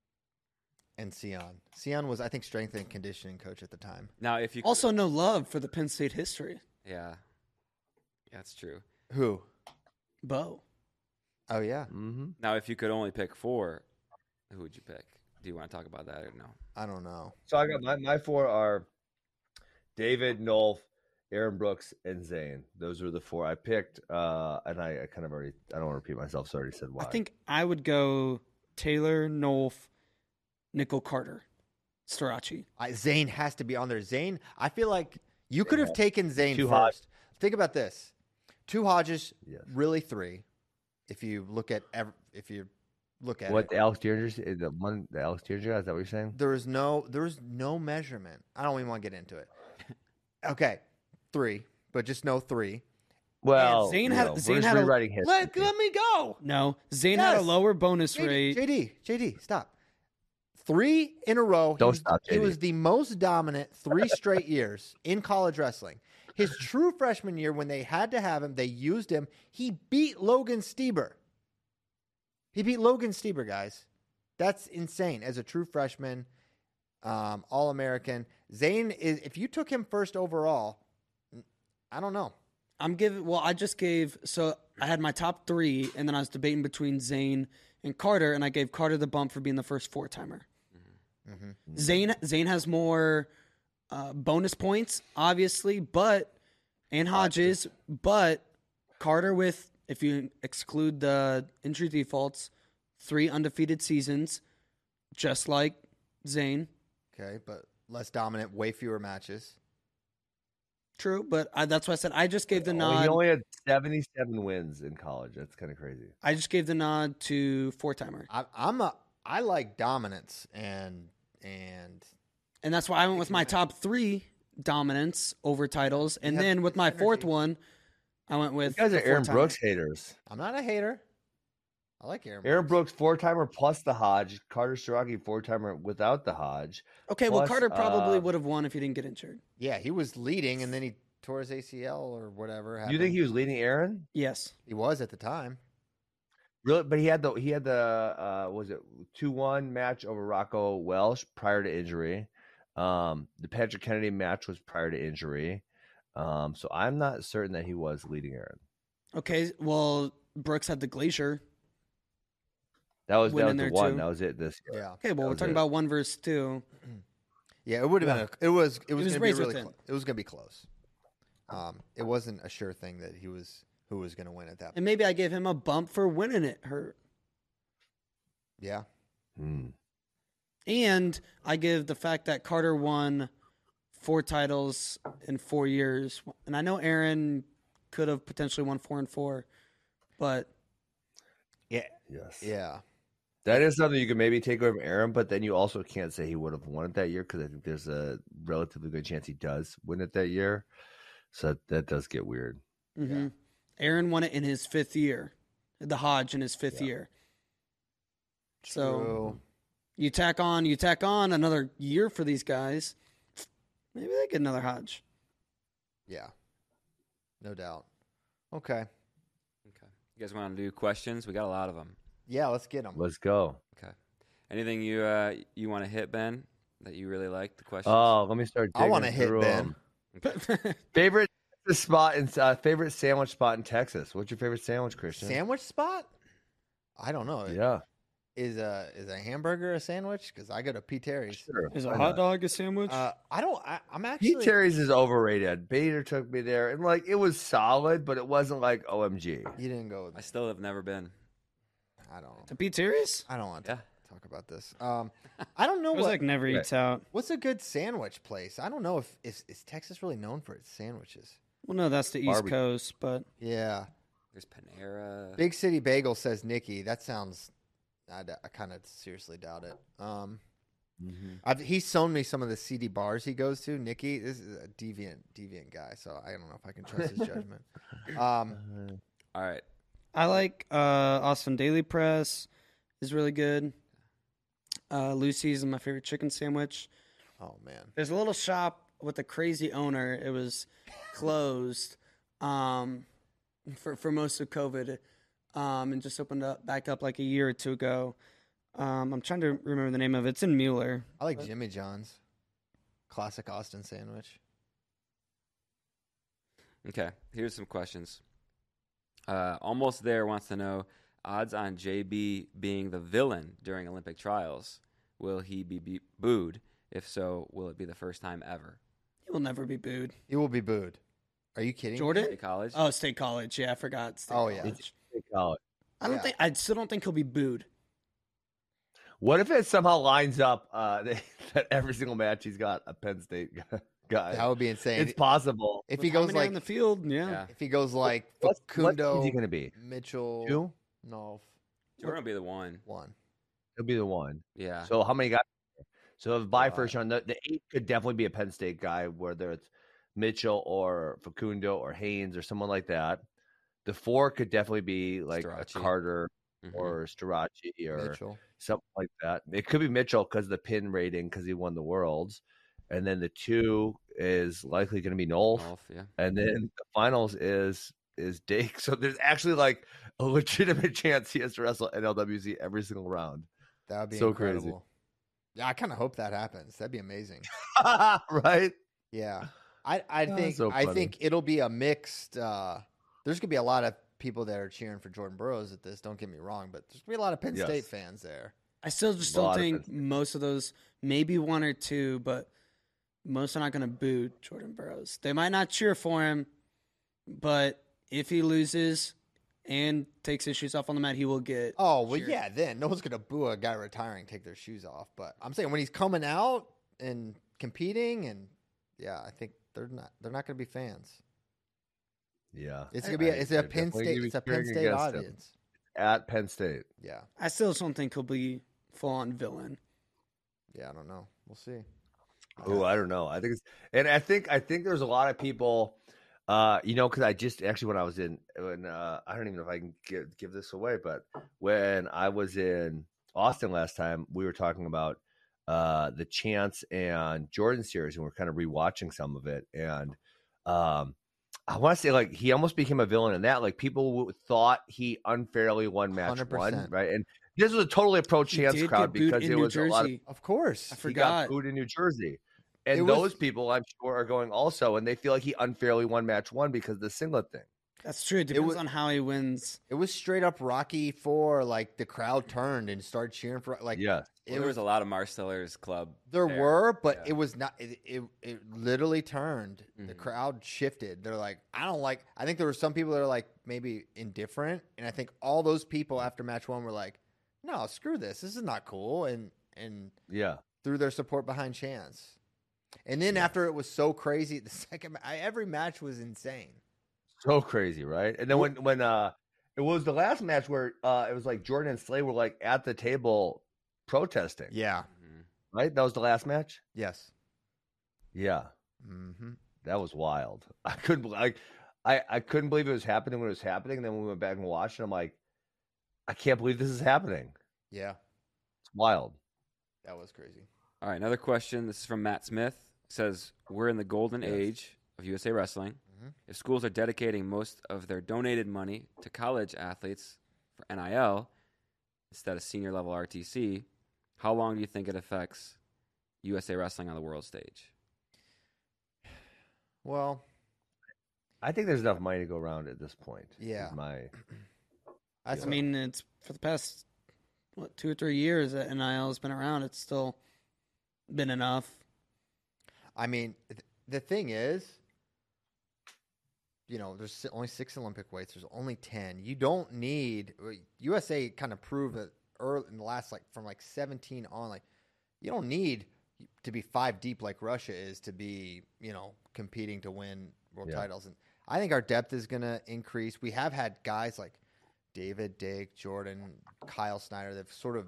and Sion. Sion was, I think, strength and conditioning coach at the time. Now, if you Also, no love for the Penn State history. yeah, that's true. Who? Bo. Oh, yeah. Mm-hmm. Now, if you could only pick four, who would you pick? Do you want to talk about that or no? I don't know. So I got my, my four are David, Nolf, Aaron Brooks, and Zane. Those are the four I picked. Uh, and I, I kind of already, I don't want to repeat myself, so I already said why. I think I would go Taylor, Nolf, Nickel Carter, Starachi. I, Zane has to be on there. Zane, I feel like you could have taken Zane Two first. Hodge. Think about this. Two Hodges, Yes. really three. If you look at ev- if you look at What, it. the Alex Dieringer, the one, the Alex Dieringer guy, is that what you're saying? There is no there is no measurement. I don't even want to get into it. Okay, three, but just no three. Well, Zane you had- know, we're Zane just had a- rewriting history. Let, let me go. No, Zane had a Yes. lower bonus J D, rate. J D, J D, stop. Three in a row. He Don't was, stop, He J D. was the most dominant three straight years in college wrestling. His true freshman year, when they had to have him, they used him. He beat Logan Stieber. He beat Logan Stieber, guys. That's insane. As a true freshman, um, All-American. Zane, is, if you took him first overall, I don't know. I'm giving. Well, I just gave. So I had my top three, and then I was debating between Zane and Carter, and I gave Carter the bump for being the first four timer. Mm-hmm. Zane Zane has more uh, bonus points, obviously, but and Hodges, but Carter with, if you exclude the injury defaults, three undefeated seasons, just like Zane. Okay, but less dominant, way fewer matches. True, but I, that's why I said I just gave the Only- nod. He only had seventy-seven wins in college. That's kind of crazy. I just gave the nod to four timer, I, I'm a. I like dominance and and and that's why I went with my top three dominance over titles, and have then with my energy. fourth one, I went with You guys the are Aaron four-timer. Brooks haters. I'm not a hater. I like Aaron. Aaron Brooks, four timer plus the Hodge. Carter Starocki, four timer without the Hodge. Okay, well Plus, Carter probably uh, would have won if he didn't get injured. Yeah, he was leading, and then he tore his A C L or whatever. Do you happened. think he was leading Aaron? Yes. He was at the time. Really? But he had the he had the uh, was it two one match over Rocco Welsh prior to injury. Um, the Patrick Kennedy match was prior to injury. Um, so I'm not certain that he was leading Aaron. Okay, well Brooks had the Glacier. That was Win that in was the there, one. too. That was it. This year. Yeah. Okay, well That we're was talking it. about one versus two. Yeah, it would have been. A, it was. It was, was going to be razor really. thin. Clo- it was going to be close. Um, it wasn't a sure thing that he was who was going to win at that. And point. maybe I gave him a bump for winning it. Hurt. Yeah. Hmm. And I give the fact that Carter won four titles in four years. And I know Aaron could have potentially won four and four, but Yeah. Yes. Yeah. That is something you can maybe take away from Aaron, but then you also can't say he would have won it that year because I think there's a relatively good chance he does win it that year. So that, that does get weird. mhm. Aaron won it in his fifth year, the Hodge in his fifth Yeah. year. So True. you tack on, you tack on another year for these guys. Maybe they get another Hodge. Yeah. No doubt. Okay. Okay. You guys want to do questions? We got a lot of them. Yeah. Let's get them. Let's go. Okay. Anything you uh, you want to hit, Ben, that you really like? The questions. Oh, let me start. I wanna digging hit through Ben. 'em. Favorite spot in uh, favorite sandwich spot in Texas. What's your favorite sandwich, Christian? Sandwich spot? I don't know. Yeah. Is a is a hamburger a sandwich? Because I go to P. Terry's. Sure. Is a Why hot not? dog a sandwich? Uh, I don't. I, I'm actually. Pete Terry's is overrated. Bader took me there, and like it was solid, but it wasn't like O M G. You didn't go. With I still have never been. I don't. to be serious? I don't want to Yeah. talk about this. Um, I don't know It was what. like never eats out. What's a good sandwich place? I don't know if is, is Texas really known for its sandwiches. Well, no, that's the East Barbecue. Coast, but Yeah. There's Panera. Big City Bagel says Nikki. That sounds. I, d- I kind of seriously doubt it. Um, Mm-hmm. I've, he's shown me some of the seedy bars he goes to. Nicky, this is a deviant, deviant guy, so I don't know if I can trust his judgment. Um, All right. I like uh, Austin Daily Press is really good. Uh, Lucy's is my favorite chicken sandwich. oh man, There's a little shop with a crazy owner. It was closed um, for for most of COVID, um, and just opened up back up like a year or two ago. Um, I'm trying to remember the name of it. It's in Mueller. I like Jimmy John's classic Austin sandwich. Okay. Here's some questions. Uh, Almost There wants to know odds on J B being the villain during Olympic trials. Will he be, be booed? If so, will it be the first time ever? He will never be booed. He will be booed. Are you kidding? Jordan? State College? Oh, State College. Yeah, I forgot. State Oh, yeah. College. College. I don't Yeah. think. I still don't think he'll be booed. What if it somehow lines up uh, that every single match he's got a Penn State guy? That would be insane. It's possible. If With he how goes many are like in the field, yeah. Yeah. if he goes like What's- what Facundo, team is he gonna be? Mitchell, Two? no, Jordan will be the one. one. He'll be the one. Yeah. So how many guys? So if by Uh, first round, the, the eight could definitely be a Penn State guy, whether it's Mitchell or Facundo or Haynes or someone like that. The four could definitely be like a Strachey. Carter Mhm. or Strachey or Mitchell. something like that. It could be Mitchell because of the pin rating because he won the Worlds. And then the two is likely going to be Nolf. Golf, yeah. And then the finals is is Dake. So there's actually like a legitimate chance he has to wrestle N L W C every single round. That would be So incredible. crazy. Yeah, I kind of hope that happens. That'd be amazing. Right? Yeah, I I Oh, think so I funny. think it'll be a mixed. Uh, there's gonna be a lot of people that are cheering for Jordan Burroughs at this. Don't get me wrong, but there's gonna be a lot of Penn Yes. State fans there. I still just A lot don't of think Penn most of those, maybe one or two, but most are not going to boo Jordan Burroughs. They might not cheer for him, but if he loses and takes his shoes off on the mat, he will get. Oh well, cheered. yeah. Then no one's gonna boo a guy retiring, take their shoes off. But I'm saying when he's coming out and competing, and yeah, I think they're not they're not gonna be fans. Yeah. It's gonna be a, I- it's they're a Penn definitely State gonna be it's a Penn cheering State against him. audience. At Penn State. Yeah, I still just don't think he'll be full on villain. yeah. I don't know. We'll see. Oh, I don't know. I think it's, and I think I think there's a lot of people, uh, you know, because I just actually when I was in, when uh, I don't even know if I can give give this away, but when I was in Austin last time, we were talking about uh the Chance and Jordan series, and we're kind of rewatching some of it, and um. I want to say, like, he almost became a villain in that. Like, people w- thought he unfairly won match one hundred one, percent. right? And this was a totally a pro He Chance did crowd get booed because in it New was a lot of Jersey. Of course. I he forgot. got booed in New Jersey. And It was- those people, I'm sure, are going also, and they feel like he unfairly won match one because of the singlet thing. That's true. It depends was- on how he wins. It was straight up Rocky Four. Like the crowd turned and started cheering for. Like Yes. it there was. was a lot of Marstellers Club. There there. were, but Yeah. it was not. It, it it literally turned. The Mhm. crowd shifted. They're like, I don't like. I think there were some people that are like maybe indifferent, and I think all those people after match one were like, no, screw this. This is not cool, and and Yeah. threw their support behind Chance. And then after it was so crazy, the second ma- I, every match was insane. So crazy, right? And then when, when uh, it was the last match where uh, it was like Jordan and Slay were like at the table protesting, Yeah. Mhm. right? That was the last match? Yes. Yeah. Mm-hmm. That was wild. I couldn't like I, I couldn't believe it was happening when it was happening. And then when we went back and watched it, I'm like, I can't believe this is happening. Yeah. It's wild. That was crazy. All right, another question. This is from Matt Smith. It says, we're in the golden Yes. age of U S A Wrestling. Mhm. If schools are dedicating most of their donated money to college athletes for N I L instead of senior level R T C, how long do you think it affects U S A Wrestling on the world stage? Well, I think there's enough money to go around at this point. is Yeah. My I, I mean, it's for the past what two or three years that N I L has been around. It's still been enough. I mean, th- the thing is, you know, there's si- only six Olympic weights. There's only ten. You don't need U S A kind of proved that early in the last like from like seventeen on. Like, you don't need to be five deep like Russia is to be, you know, competing to win world Yeah. titles. And I think our depth is going to increase. We have had guys like David, Dake, Jordan, Kyle Snyder. They've sort of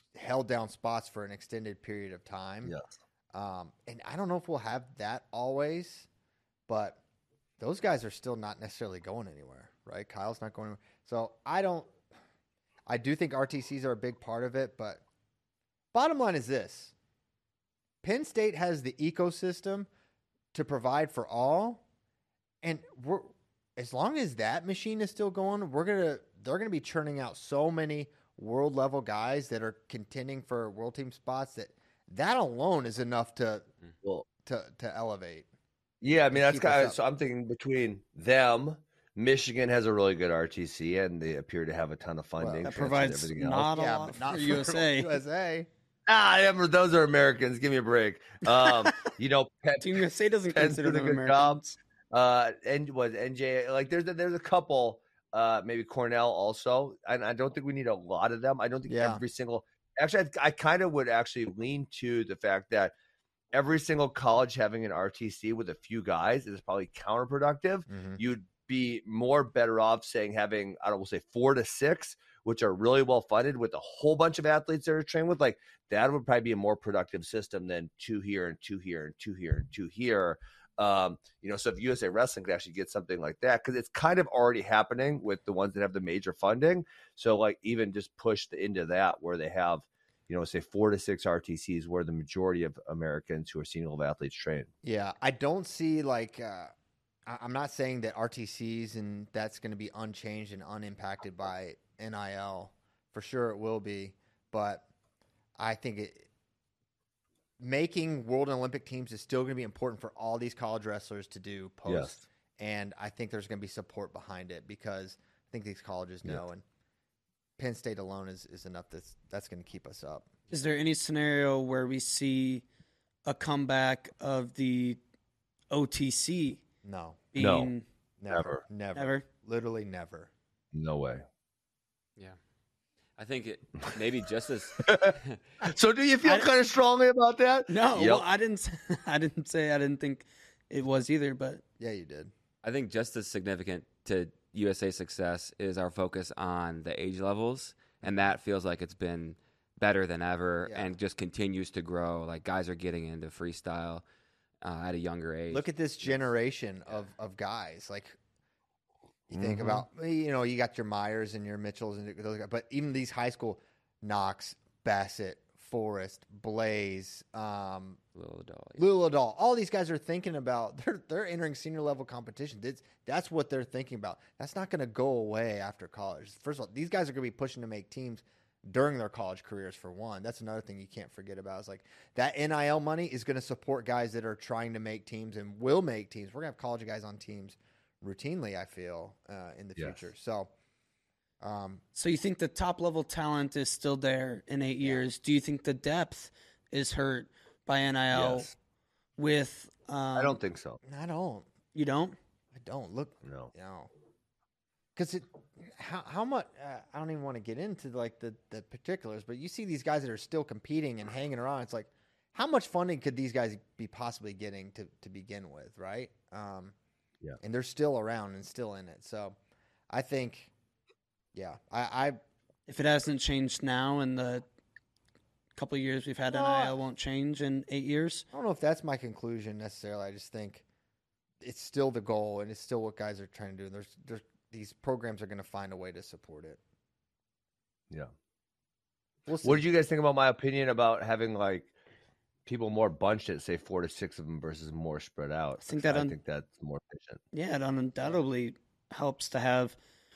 held down spots for an extended period of time. Yeah. Um, and I don't know if we'll have that always, but those guys are still not necessarily going anywhere, right? Kyle's not going anywhere. So I don't – I do think R T Cs are a big part of it, but bottom line is this. Penn State has the ecosystem to provide for all, and we're as long as that machine is still going, we're gonna they're gonna be churning out so many world level guys that are contending for world team spots that that alone is enough to well, to to elevate. Yeah, I mean that's keep kind us of up. so I'm thinking between them, Michigan has a really good R T C, and they appear to have a ton of funding. That transferred provides everything else. not a Yeah, lot but not for for U S A. U S A. Ah, yeah, those are Americans. Give me a break. Um, you know, Penn, Team U S A doesn't Penn's consider doing them a good job. Americans. Uh, and was N J like there's a, there's a couple. Uh, maybe Cornell also, and I don't think we need a lot of them. I don't think Yeah. every single. Actually, I, I kind of would actually lean to the fact that every single college having an R T C with a few guys is probably counterproductive. Mhm. You'd be more better off saying having, I don't know, say four to six, which are really well funded with a whole bunch of athletes that are trained with. Like that would probably be a more productive system than two here and two here and two here and two here. Um, you know, so if U S A Wrestling could actually get something like that, because it's kind of already happening with the ones that have the major funding. So like even just push the, into that where they have, you know, say four to six R T Cs where the majority of Americans who are senior level athletes train. Yeah, I don't see like uh, I- I'm not saying that R T Cs and that's going to be unchanged and unimpacted by N I L. For sure, it will be, but I think it making World and Olympic teams is still going to be important for all these college wrestlers to do post. Yes. And I think there's going to be support behind it because I think these colleges know, Yeah. and Penn State alone is, is enough that's that's going to keep us up. Is there any scenario where we see a comeback of the O T C No, being No. never, never, Never? literally never. No way. Yeah. I think it maybe just as So do you feel I- kind of strongly about that? No, Yep. well, I didn't. Say, I didn't say I didn't think it was either. But Yeah, you did. I think just as significant to U S A success is our focus on the age levels, and that feels like it's been better than ever Yeah. and just continues to grow. Like guys are getting into freestyle uh, at a younger age. Look at this generation of, of guys. Like you think Mhm. about, you know, you got your Myers and your Mitchells and those guys, but even these high school Knox, Bassett, Forrest, Blaze, um, Little doll. Lula Doll, all these guys are thinking about. They're they're entering senior level competition. That's that's what they're thinking about. That's not going to go away after college. First of all, these guys are going to be pushing to make teams during their college careers. For one, that's another thing you can't forget about. Is like that N I L money is going to support guys that are trying to make teams and will make teams. We're going to have college guys on teams routinely. I feel uh, in the Yes. future. So. Um, so you think the top level talent is still there in eight years? Do you think the depth is hurt by N I L? Yes. With um, I don't think so. I don't. you don't. I don't look. No. You know, because it, how how much? Uh, I don't even want to get into like the the particulars, but you see these guys that are still competing and hanging around. It's like, how much funding could these guys be possibly getting to to begin with, right? Um, Yeah. And they're still around and still in it. So, I think, yeah, I, I If it hasn't changed now in the couple of years we've had No, N I L, won't change in eight years. I don't know if that's my conclusion necessarily. I just think it's still the goal and it's still what guys are trying to do. There's there's these programs are going to find a way to support it. Yeah. We'll see. What did you guys think about my opinion about having like people more bunched at say four to six of them versus more spread out? I think that I un- think that's more efficient. Yeah, it undoubtedly helps to have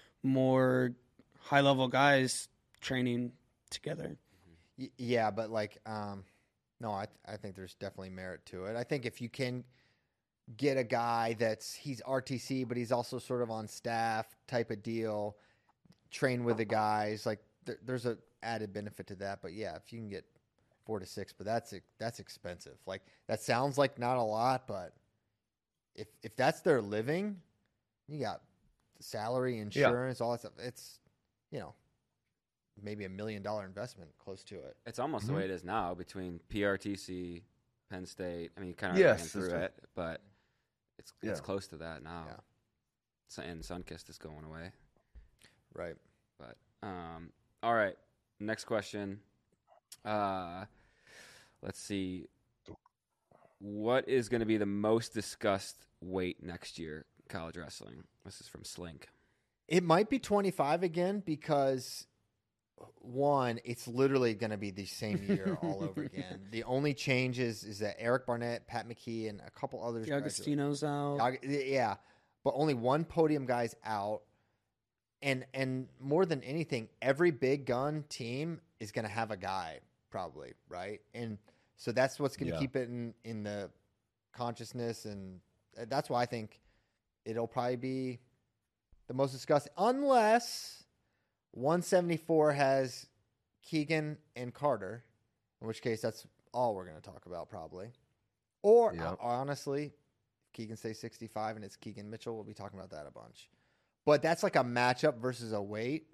more high level guys training together. Y- Yeah, but like, um, no, I th- I think there's definitely merit to it. I think if you can get a guy that's he's R T C, but he's also sort of on staff type of deal, train with the guys, like th- there's a added benefit to that. But yeah, if you can get four to six, but that's ex- that's expensive. Like that sounds like not a lot, but if if that's their living, you got salary, insurance, all that stuff. It's you know. Maybe a million dollar investment close to it. It's almost Mm-hmm. the way it is now between P R T C, Penn State. I mean, kind of Yes, ran through that's right. it, but it's it's Yeah. close to that now. Yeah. So, and Sunkist is going away. Right. But um, all right, next question. Uh, let's see. What is going to be the most discussed weight next year, college wrestling? This is from Slink. It might be twenty-five again because, one, it's literally going to be the same year all over again. The only change is, is that Eric Barnett, Pat McKee, and a couple others. D'Agostino's out. Yeah, but only one podium guy's out. And and more than anything, every big gun team is going to have a guy probably, right? And so that's what's going to Yeah. keep it in, in the consciousness. And that's why I think it'll probably be the most discussed, unless one seventy-four has Keegan and Carter, in which case that's all we're going to talk about probably. Or Yeah. uh, honestly, if Keegan stays sixty-five and it's Keegan Mitchell, we'll be talking about that a bunch. But that's like a matchup versus a weight,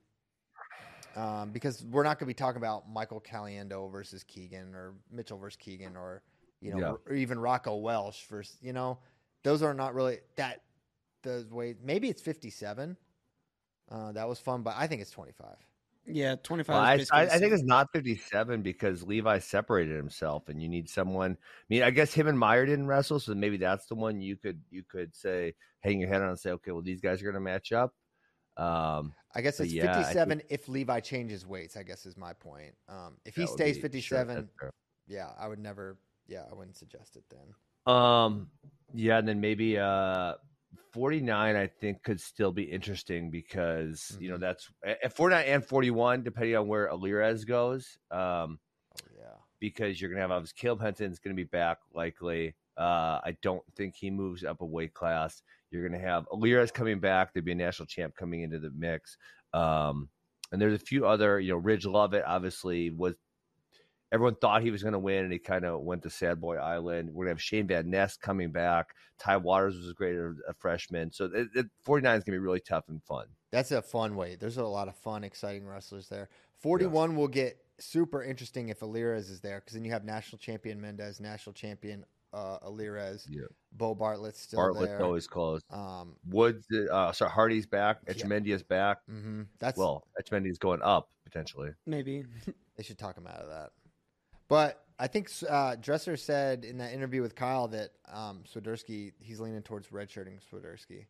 um, because we're not going to be talking about Michael Caliendo versus Keegan or Mitchell versus Keegan or, you know, Yeah. or even Rocco Welsh versus, you know, those are not really that the weight. Maybe it's fifty-seven. Uh, that was fun, but I think it's twenty-five. Yeah, twenty-five. Well, I, is I, basically I think the it's not fifty-seven because Levi separated himself, and you need someone. I mean, I guess him and Meyer didn't wrestle, so maybe that's the one you could you could say, hang your head on and say, okay, well, these guys are going to match up. Um, I guess But it's yeah, I fifty-seven if Levi changes weights, I guess is my point. Um, if he that would stays be- fifty-seven, sure, that's fair. yeah, I would never, yeah, I wouldn't suggest it then. Um, yeah, and then maybe uh, forty-nine, I think, could still be interesting because you know Mhm. that's at forty-nine and forty-one, depending on where Alirez goes. Um, Oh, yeah. because you're gonna have obviously Caleb Henton's gonna be back likely. Uh, I don't think he moves up a weight class. You're gonna have Alirez coming back. There'd be a national champ coming into the mix. Um, and there's a few other, you know, Ridge Lovett obviously was. Everyone thought he was going to win, and he kind of went to Sad Boy Island. We're going to have Shane Van Ness coming back. Ty Waters was a great a freshman. So it, it, forty-nine is going to be really tough and fun. That's a fun weight. There's a lot of fun, exciting wrestlers there. forty-one will get super interesting if Alirez is there because then you have national champion Mendez, national champion uh, Alirez. Yeah. Bo Bartlett's still Bartlett's there. always close. Um, Woods, uh, sorry, Hardy's back. Yeah. Echemendia's back. mhm. That's Well, Echemendia's going up potentially. maybe. They should talk him out of that. But I think uh, Dresser said in that interview with Kyle that um, Swiderski, he's leaning towards redshirting Swiderski.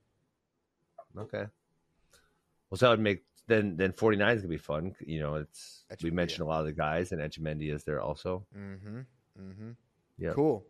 Okay. Well, so that would make then then forty-nine is gonna be fun. You know, it's we Echemendia. mentioned a lot of the guys, and Echemendia is there also. Mm-hmm. Mm-hmm. Yeah, Cool.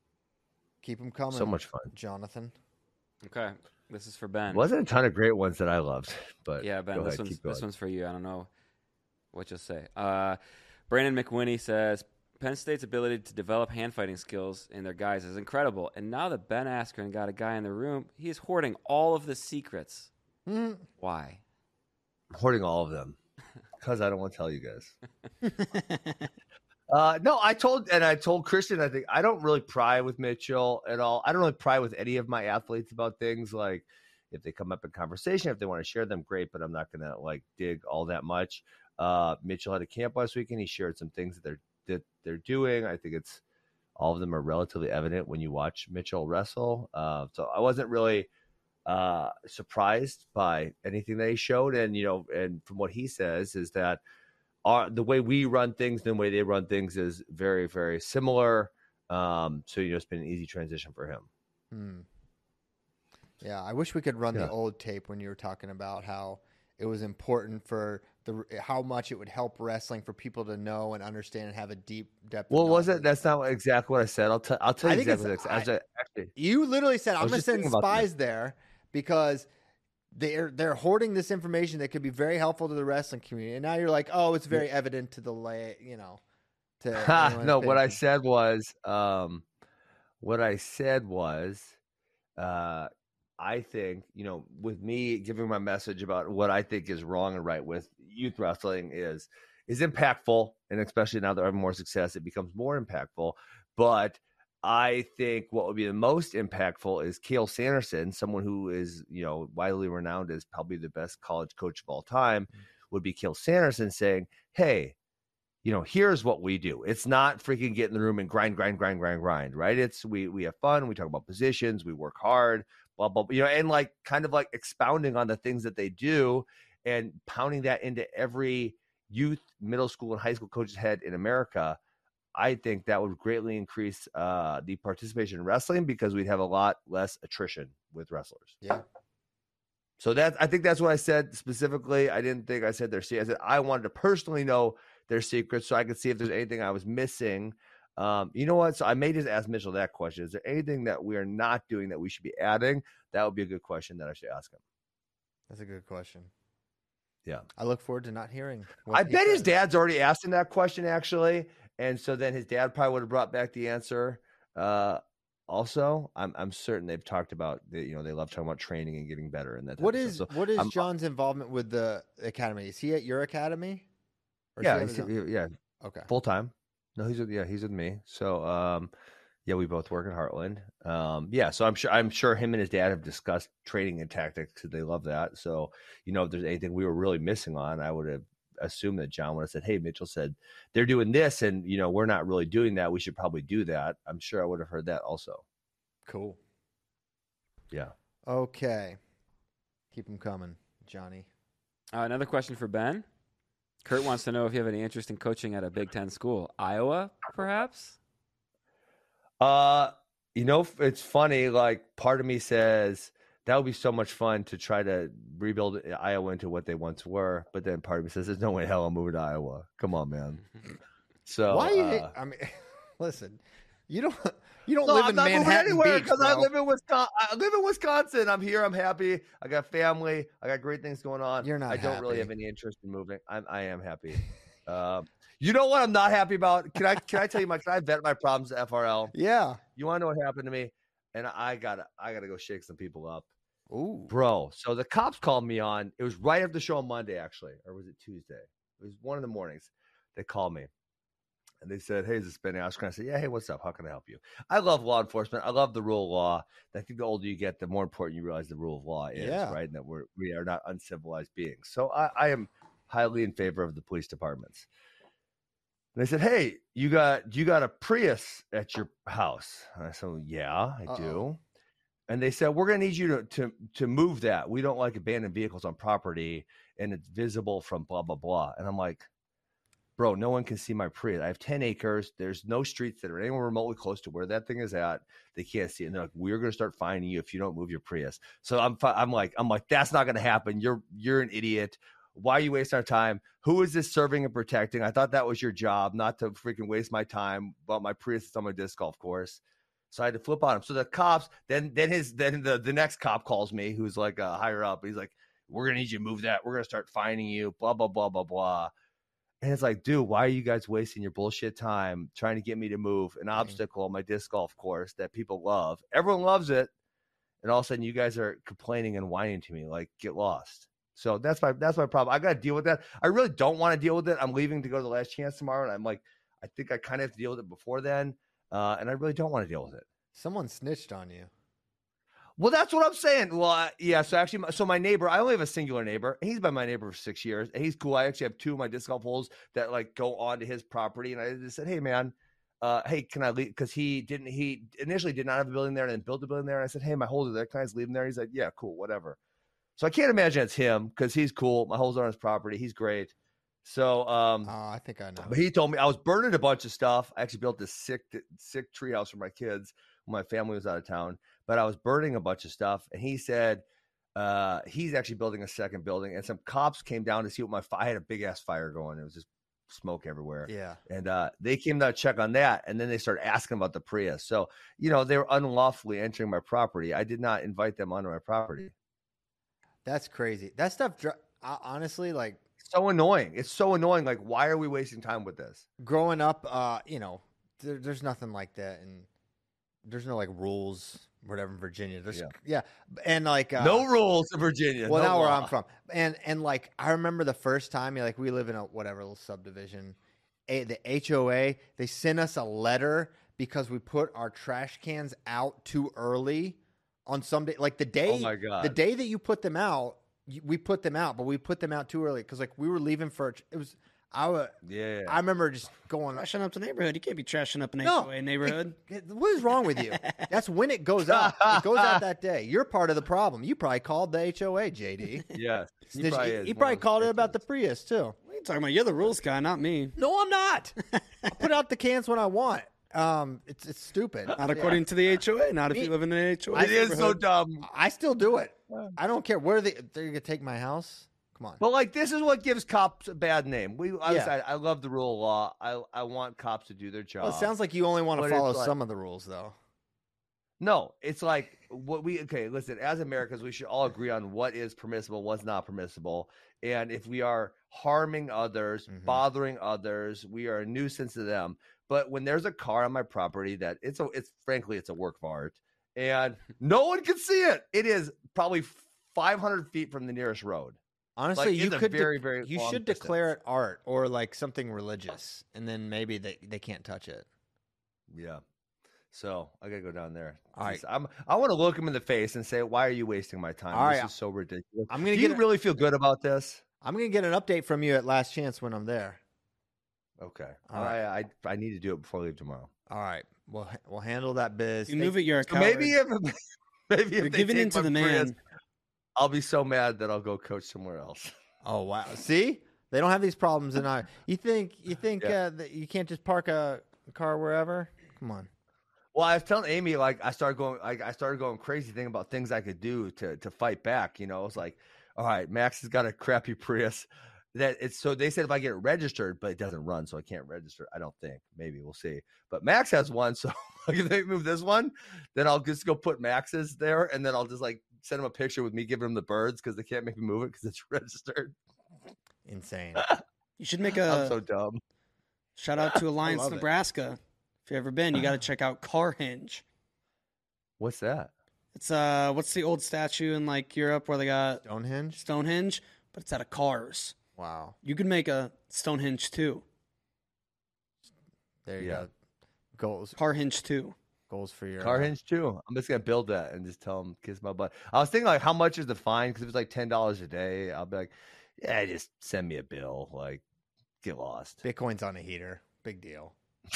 Keep them coming. so much fun. Jonathan. Okay, this is for Ben. Wasn't a ton of great ones that I loved, but Yeah, Ben, go this ahead, one's keep going. this one's for you. I don't know what you'll say. Uh, Brandon McWhinney says Penn State's ability to develop hand fighting skills in their guys is incredible, and now that Ben Askren got a guy in the room, he is hoarding all of the secrets. Mm. Why? Hoarding all of them because I don't want to tell you guys. Uh, no, I told, and I told Christian, I think I don't really pry with Mitchell at all. I don't really pry with any of my athletes about things. Like if they come up in conversation, if they want to share them, great, but I'm not going to like dig all that much. Uh, Mitchell had a camp last weekend. He shared some things that they're, that they're doing. I think it's, all of them are relatively evident when you watch Mitchell wrestle. Uh, so I wasn't really, uh, surprised by anything that he showed. And, you know, and from what he says is that, Our, the way we run things and the way they run things is very, very similar. Um, so, you know, it's been an easy transition for him. Hmm. Yeah, I wish we could run Yeah. the old tape when you were talking about how it was important for the how much it would help wrestling for people to know and understand and have a deep depth. of Well, was it? knowledge. That's not exactly what I said. I'll, t- I'll tell I you think exactly what it's- I said. Actually, You literally said, I "I'm was going to just send thinking about spies there because they're they're hoarding this information that could be very helpful to the wrestling community." And now you're like, "Oh, it's very evident to the lay, you know." To Ha, anyone no, that's what paying I attention. said was, um, what I said was, uh, I think, you know, with me giving my message about what I think is wrong and right with youth wrestling is, is impactful. And especially now that I have more success, it becomes more impactful. But I think what would be the most impactful is Cale Sanderson, someone who is, you know, widely renowned as probably the best college coach of all time, would be Cale Sanderson saying, hey, you know, here's what we do. It's not freaking get in the room and grind, grind, grind, grind, grind, right? It's we we have fun. We talk about positions. We work hard, blah, blah, blah, you know, and like kind of like expounding on the things that they do and pounding that into every youth, middle school, and high school coaches had in America, I think that would greatly increase uh, the participation in wrestling because we'd have a lot less attrition with wrestlers. Yeah. So that I think that's what I said specifically. I didn't think I said their secret. I said I wanted to personally know their secrets so I could see if there's anything I was missing. Um, you know what? So I may just ask Mitchell that question. Is there anything that we are not doing that we should be adding? That would be a good question that I should ask him. That's a good question. Yeah. I look forward to not hearing. I bet his dad's already asked him that question, actually. And so then his dad probably would have brought back the answer. Uh, also, I'm I'm certain they've talked about, the, you know, they love talking about training and getting better. And that. What is so what is I'm, John's involvement with the academy? Is he at your academy? Or yeah, is he he's, yeah. Okay. Full time. No, he's with, yeah, he's with me. So, um, yeah, we both work in Heartland. Um, yeah, so I'm sure I'm sure him and his dad have discussed training and tactics because they love that. So, you know, if there's anything we were really missing on, I would have assumed that John would have said, "Hey, Mitchell said they're doing this, and you know, we're not really doing that. We should probably do that." I'm sure I would have heard that also. Cool. Yeah. Okay. Keep them coming, Johnny. Uh, another question for Ben. Kurt wants to know if you have any interest in coaching at a Big Ten school. Iowa, perhaps? Uh, you know, it's funny. Like, part of me says that would be so much fun to try to rebuild Iowa into what they once were. But then part of me says, there's no way in hell I'm moving to Iowa. Come on, man. So, why? Uh, I mean, listen, you don't you don't no, live I'm in not Manhattan anywhere Beach, because I bro. live in Wisconsin. I live in Wisconsin. I'm here. I'm happy. I got family. I got great things going on. You're not I don't really happy. have any interest in moving. I'm, I am happy. um, you know what I'm not happy about? Can I can I tell you my? Can I vent my problems to F R L? Yeah. You want to know what happened to me? And I gotta I gotta go shake some people up. Ooh, bro. So the cops called me on. It was right after the show on Monday, actually, or was it Tuesday? It was one of the mornings. They called me. And they said, "Hey, is this Ben Askren?" I said, "Yeah, hey, what's up? How can I help you?" I love law enforcement. I love the rule of law. I think the older you get, the more important you realize the rule of law is, Yeah. right? And that we're we are not uncivilized beings. So I, I am highly in favor of the police departments. And they said, "Hey, you got you got a Prius at your house?" And I said, "Yeah, I Uh-oh. do." And they said, "We're going to need you to, to to move that. We don't like abandoned vehicles on property, and it's visible from blah blah blah." And I'm like, bro, no one can see my Prius. I have ten acres. There's no streets that are anywhere remotely close to where that thing is at. They can't see it. And they're like, "We're going to start finding you if you don't move your Prius." So I'm, I'm like, I'm like, that's not going to happen. You're, you're an idiot. Why are you wasting our time? Who is this serving and protecting? I thought that was your job, not to freaking waste my time. But my Prius is on my disc golf course. So I had to flip on him. So the cops, then, then his, then the, the next cop calls me, who's like uh, higher up. He's like, "We're going to need you to move that. We're going to start finding you, blah, blah, blah, blah, blah." And it's like, dude, why are you guys wasting your bullshit time trying to get me to move an obstacle on my disc golf course that people love? Everyone loves it. And all of a sudden you guys are complaining and whining to me, like, get lost. So that's my, that's my problem. I got to deal with that. I really don't want to deal with it. I'm leaving to go to the Last Chance tomorrow. And I'm like, I think I kind of have to deal with it before then. Uh, and I really don't want to deal with it. Someone snitched on you. Well, that's what I'm saying. Well, uh, yeah. So actually, my, so my neighbor, I only have a singular neighbor. He's been my neighbor for six years, and he's cool. I actually have two of my disc golf holes that like go onto his property, and I just said, "Hey, man, uh, hey, can I leave?" Because he didn't. He initially did not have a building there, and then built a building there. And I said, "Hey, my holes are there. Can I just leave them there?" He's like, "Yeah, cool, whatever." So I can't imagine it's him because he's cool. My holes are on his property. He's great. So, um, Oh, I think I know. but he told me I was burning a bunch of stuff. I actually built this sick, sick treehouse for my kids when my family was out of town. But I was burning a bunch of stuff, and he said uh, he's actually building a second building. And some cops came down to see what my fire. I had a big ass fire going. It was just smoke everywhere. Yeah. And uh, they came down to check on that, and then they started asking about the Prius. So you know they were unlawfully entering my property. I did not invite them onto my property. That's crazy. That stuff, dr- uh, honestly, like So annoying. It's so annoying. Like, why are we wasting time with this? growing up, uh, you know, there, there's nothing like that, and there's no like rules, whatever in Virginia. There's yeah, Yeah. and like uh, No rules in Virginia. Well, no now where law. I'm from, and and like I remember the first time, like we live in a whatever little subdivision, a, the H O A they sent us a letter because we put our trash cans out too early on some day, like the day, Oh my God. the day that you put them out, you, we put them out, but we put them out too early because like we were leaving for it was. I wa- Yeah. I remember just going. Trashing up the neighborhood. You can't be trashing up an No. H O A neighborhood. What is wrong with you? That's when it goes out. It goes out that day. You're part of the problem. You probably called the H O A, J D. Yes. Did you- probably is he one probably of those called it about the bitches. Prius too. What are you talking about? You're the rules guy, not me. No, I'm not. I put out the cans when I want. Um, it's it's stupid. Not according yeah. to the H O A. Not if you live in an H O A. It is so dumb. I still do it. I don't care where they they're gonna take my house. Come on. But like, this is what gives cops a bad name. We, I, Yeah. I, I love the rule of law. I, I want cops to do their job. Well, it sounds like you only want to But follow it's like- some of the rules, though. No, it's like what we okay. Listen, as Americans, we should all agree on what is permissible, what's not permissible, and if we are harming others, Mhm. bothering others, we are a nuisance to them. But when there's a car on my property that it's a, it's frankly, it's a work of art, and no one can see it. It is probably five hundred feet from the nearest road. Honestly, Like, you it's a could de- very, very you long should distance. declare it art or like something religious, and then maybe they, they can't touch it. Yeah. So I gotta go down there. All right. Just- I'm, I want to look him in the face and say, "Why are you wasting my time? All this right. is so ridiculous." I'm gonna Do get you a- really feel good about this? I'm gonna get an update from you at last chance when I'm there. Okay. All I, I I need to do it before I leave tomorrow. All right, we'll we'll handle that biz. You Thank- move it, you're a So coward. maybe if maybe You're if they giving take into my the Prius, man. I'll be so mad that I'll go coach somewhere else. Oh wow! See, they don't have these problems in I. You think you think Yeah. uh, that you can't just park a car wherever? Come on. Well, I was telling Amy, like I started going, like I started going crazy thinking about things I could do to to fight back. You know, I was like, all right, Max has got a crappy Prius. That it's so they said if I get it registered, but it doesn't run, so I can't register. I don't think. Maybe we'll see. But Max has one, so like, if they move this one, then I'll just go put Max's there, and then I'll just like send him a picture with me giving him the birds because they can't make me move it because it's registered. Insane. You should make I'm a so dumb. shout out to Alliance, love it. Nebraska. If you've ever been, you got to check out Carhenge. What's that? It's uh, what's the old statue in like Europe where they got Stonehenge. Stonehenge, but it's out of cars. Wow. You could make a Stonehenge too. There you Yeah. go. Goals. Carhenge too. Goals for your Car uh, hinge too. I'm just gonna build that and just tell them kiss my butt. I was thinking like, how much is the fine? Because if it's like ten dollars a day, I'll be like, yeah, just send me a bill. Like, get lost. Bitcoin's on a heater. Big deal.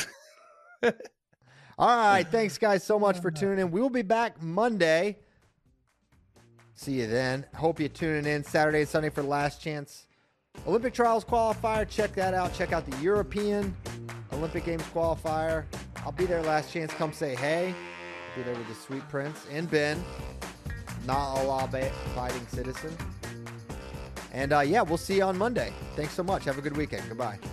All right. Thanks, guys, so much for tuning in. We will be back Monday. See you then. Hope you're tuning in Saturday and Sunday for Last Chance Olympic Trials qualifier. Check that out. Check out the European Olympic Games qualifier. I'll be there last chance. Come say hey. I'll be there with the Sweet Prince and Ben, not a law-abiding citizen. And uh, yeah, we'll see you on Monday. Thanks so much. Have a good weekend. Goodbye.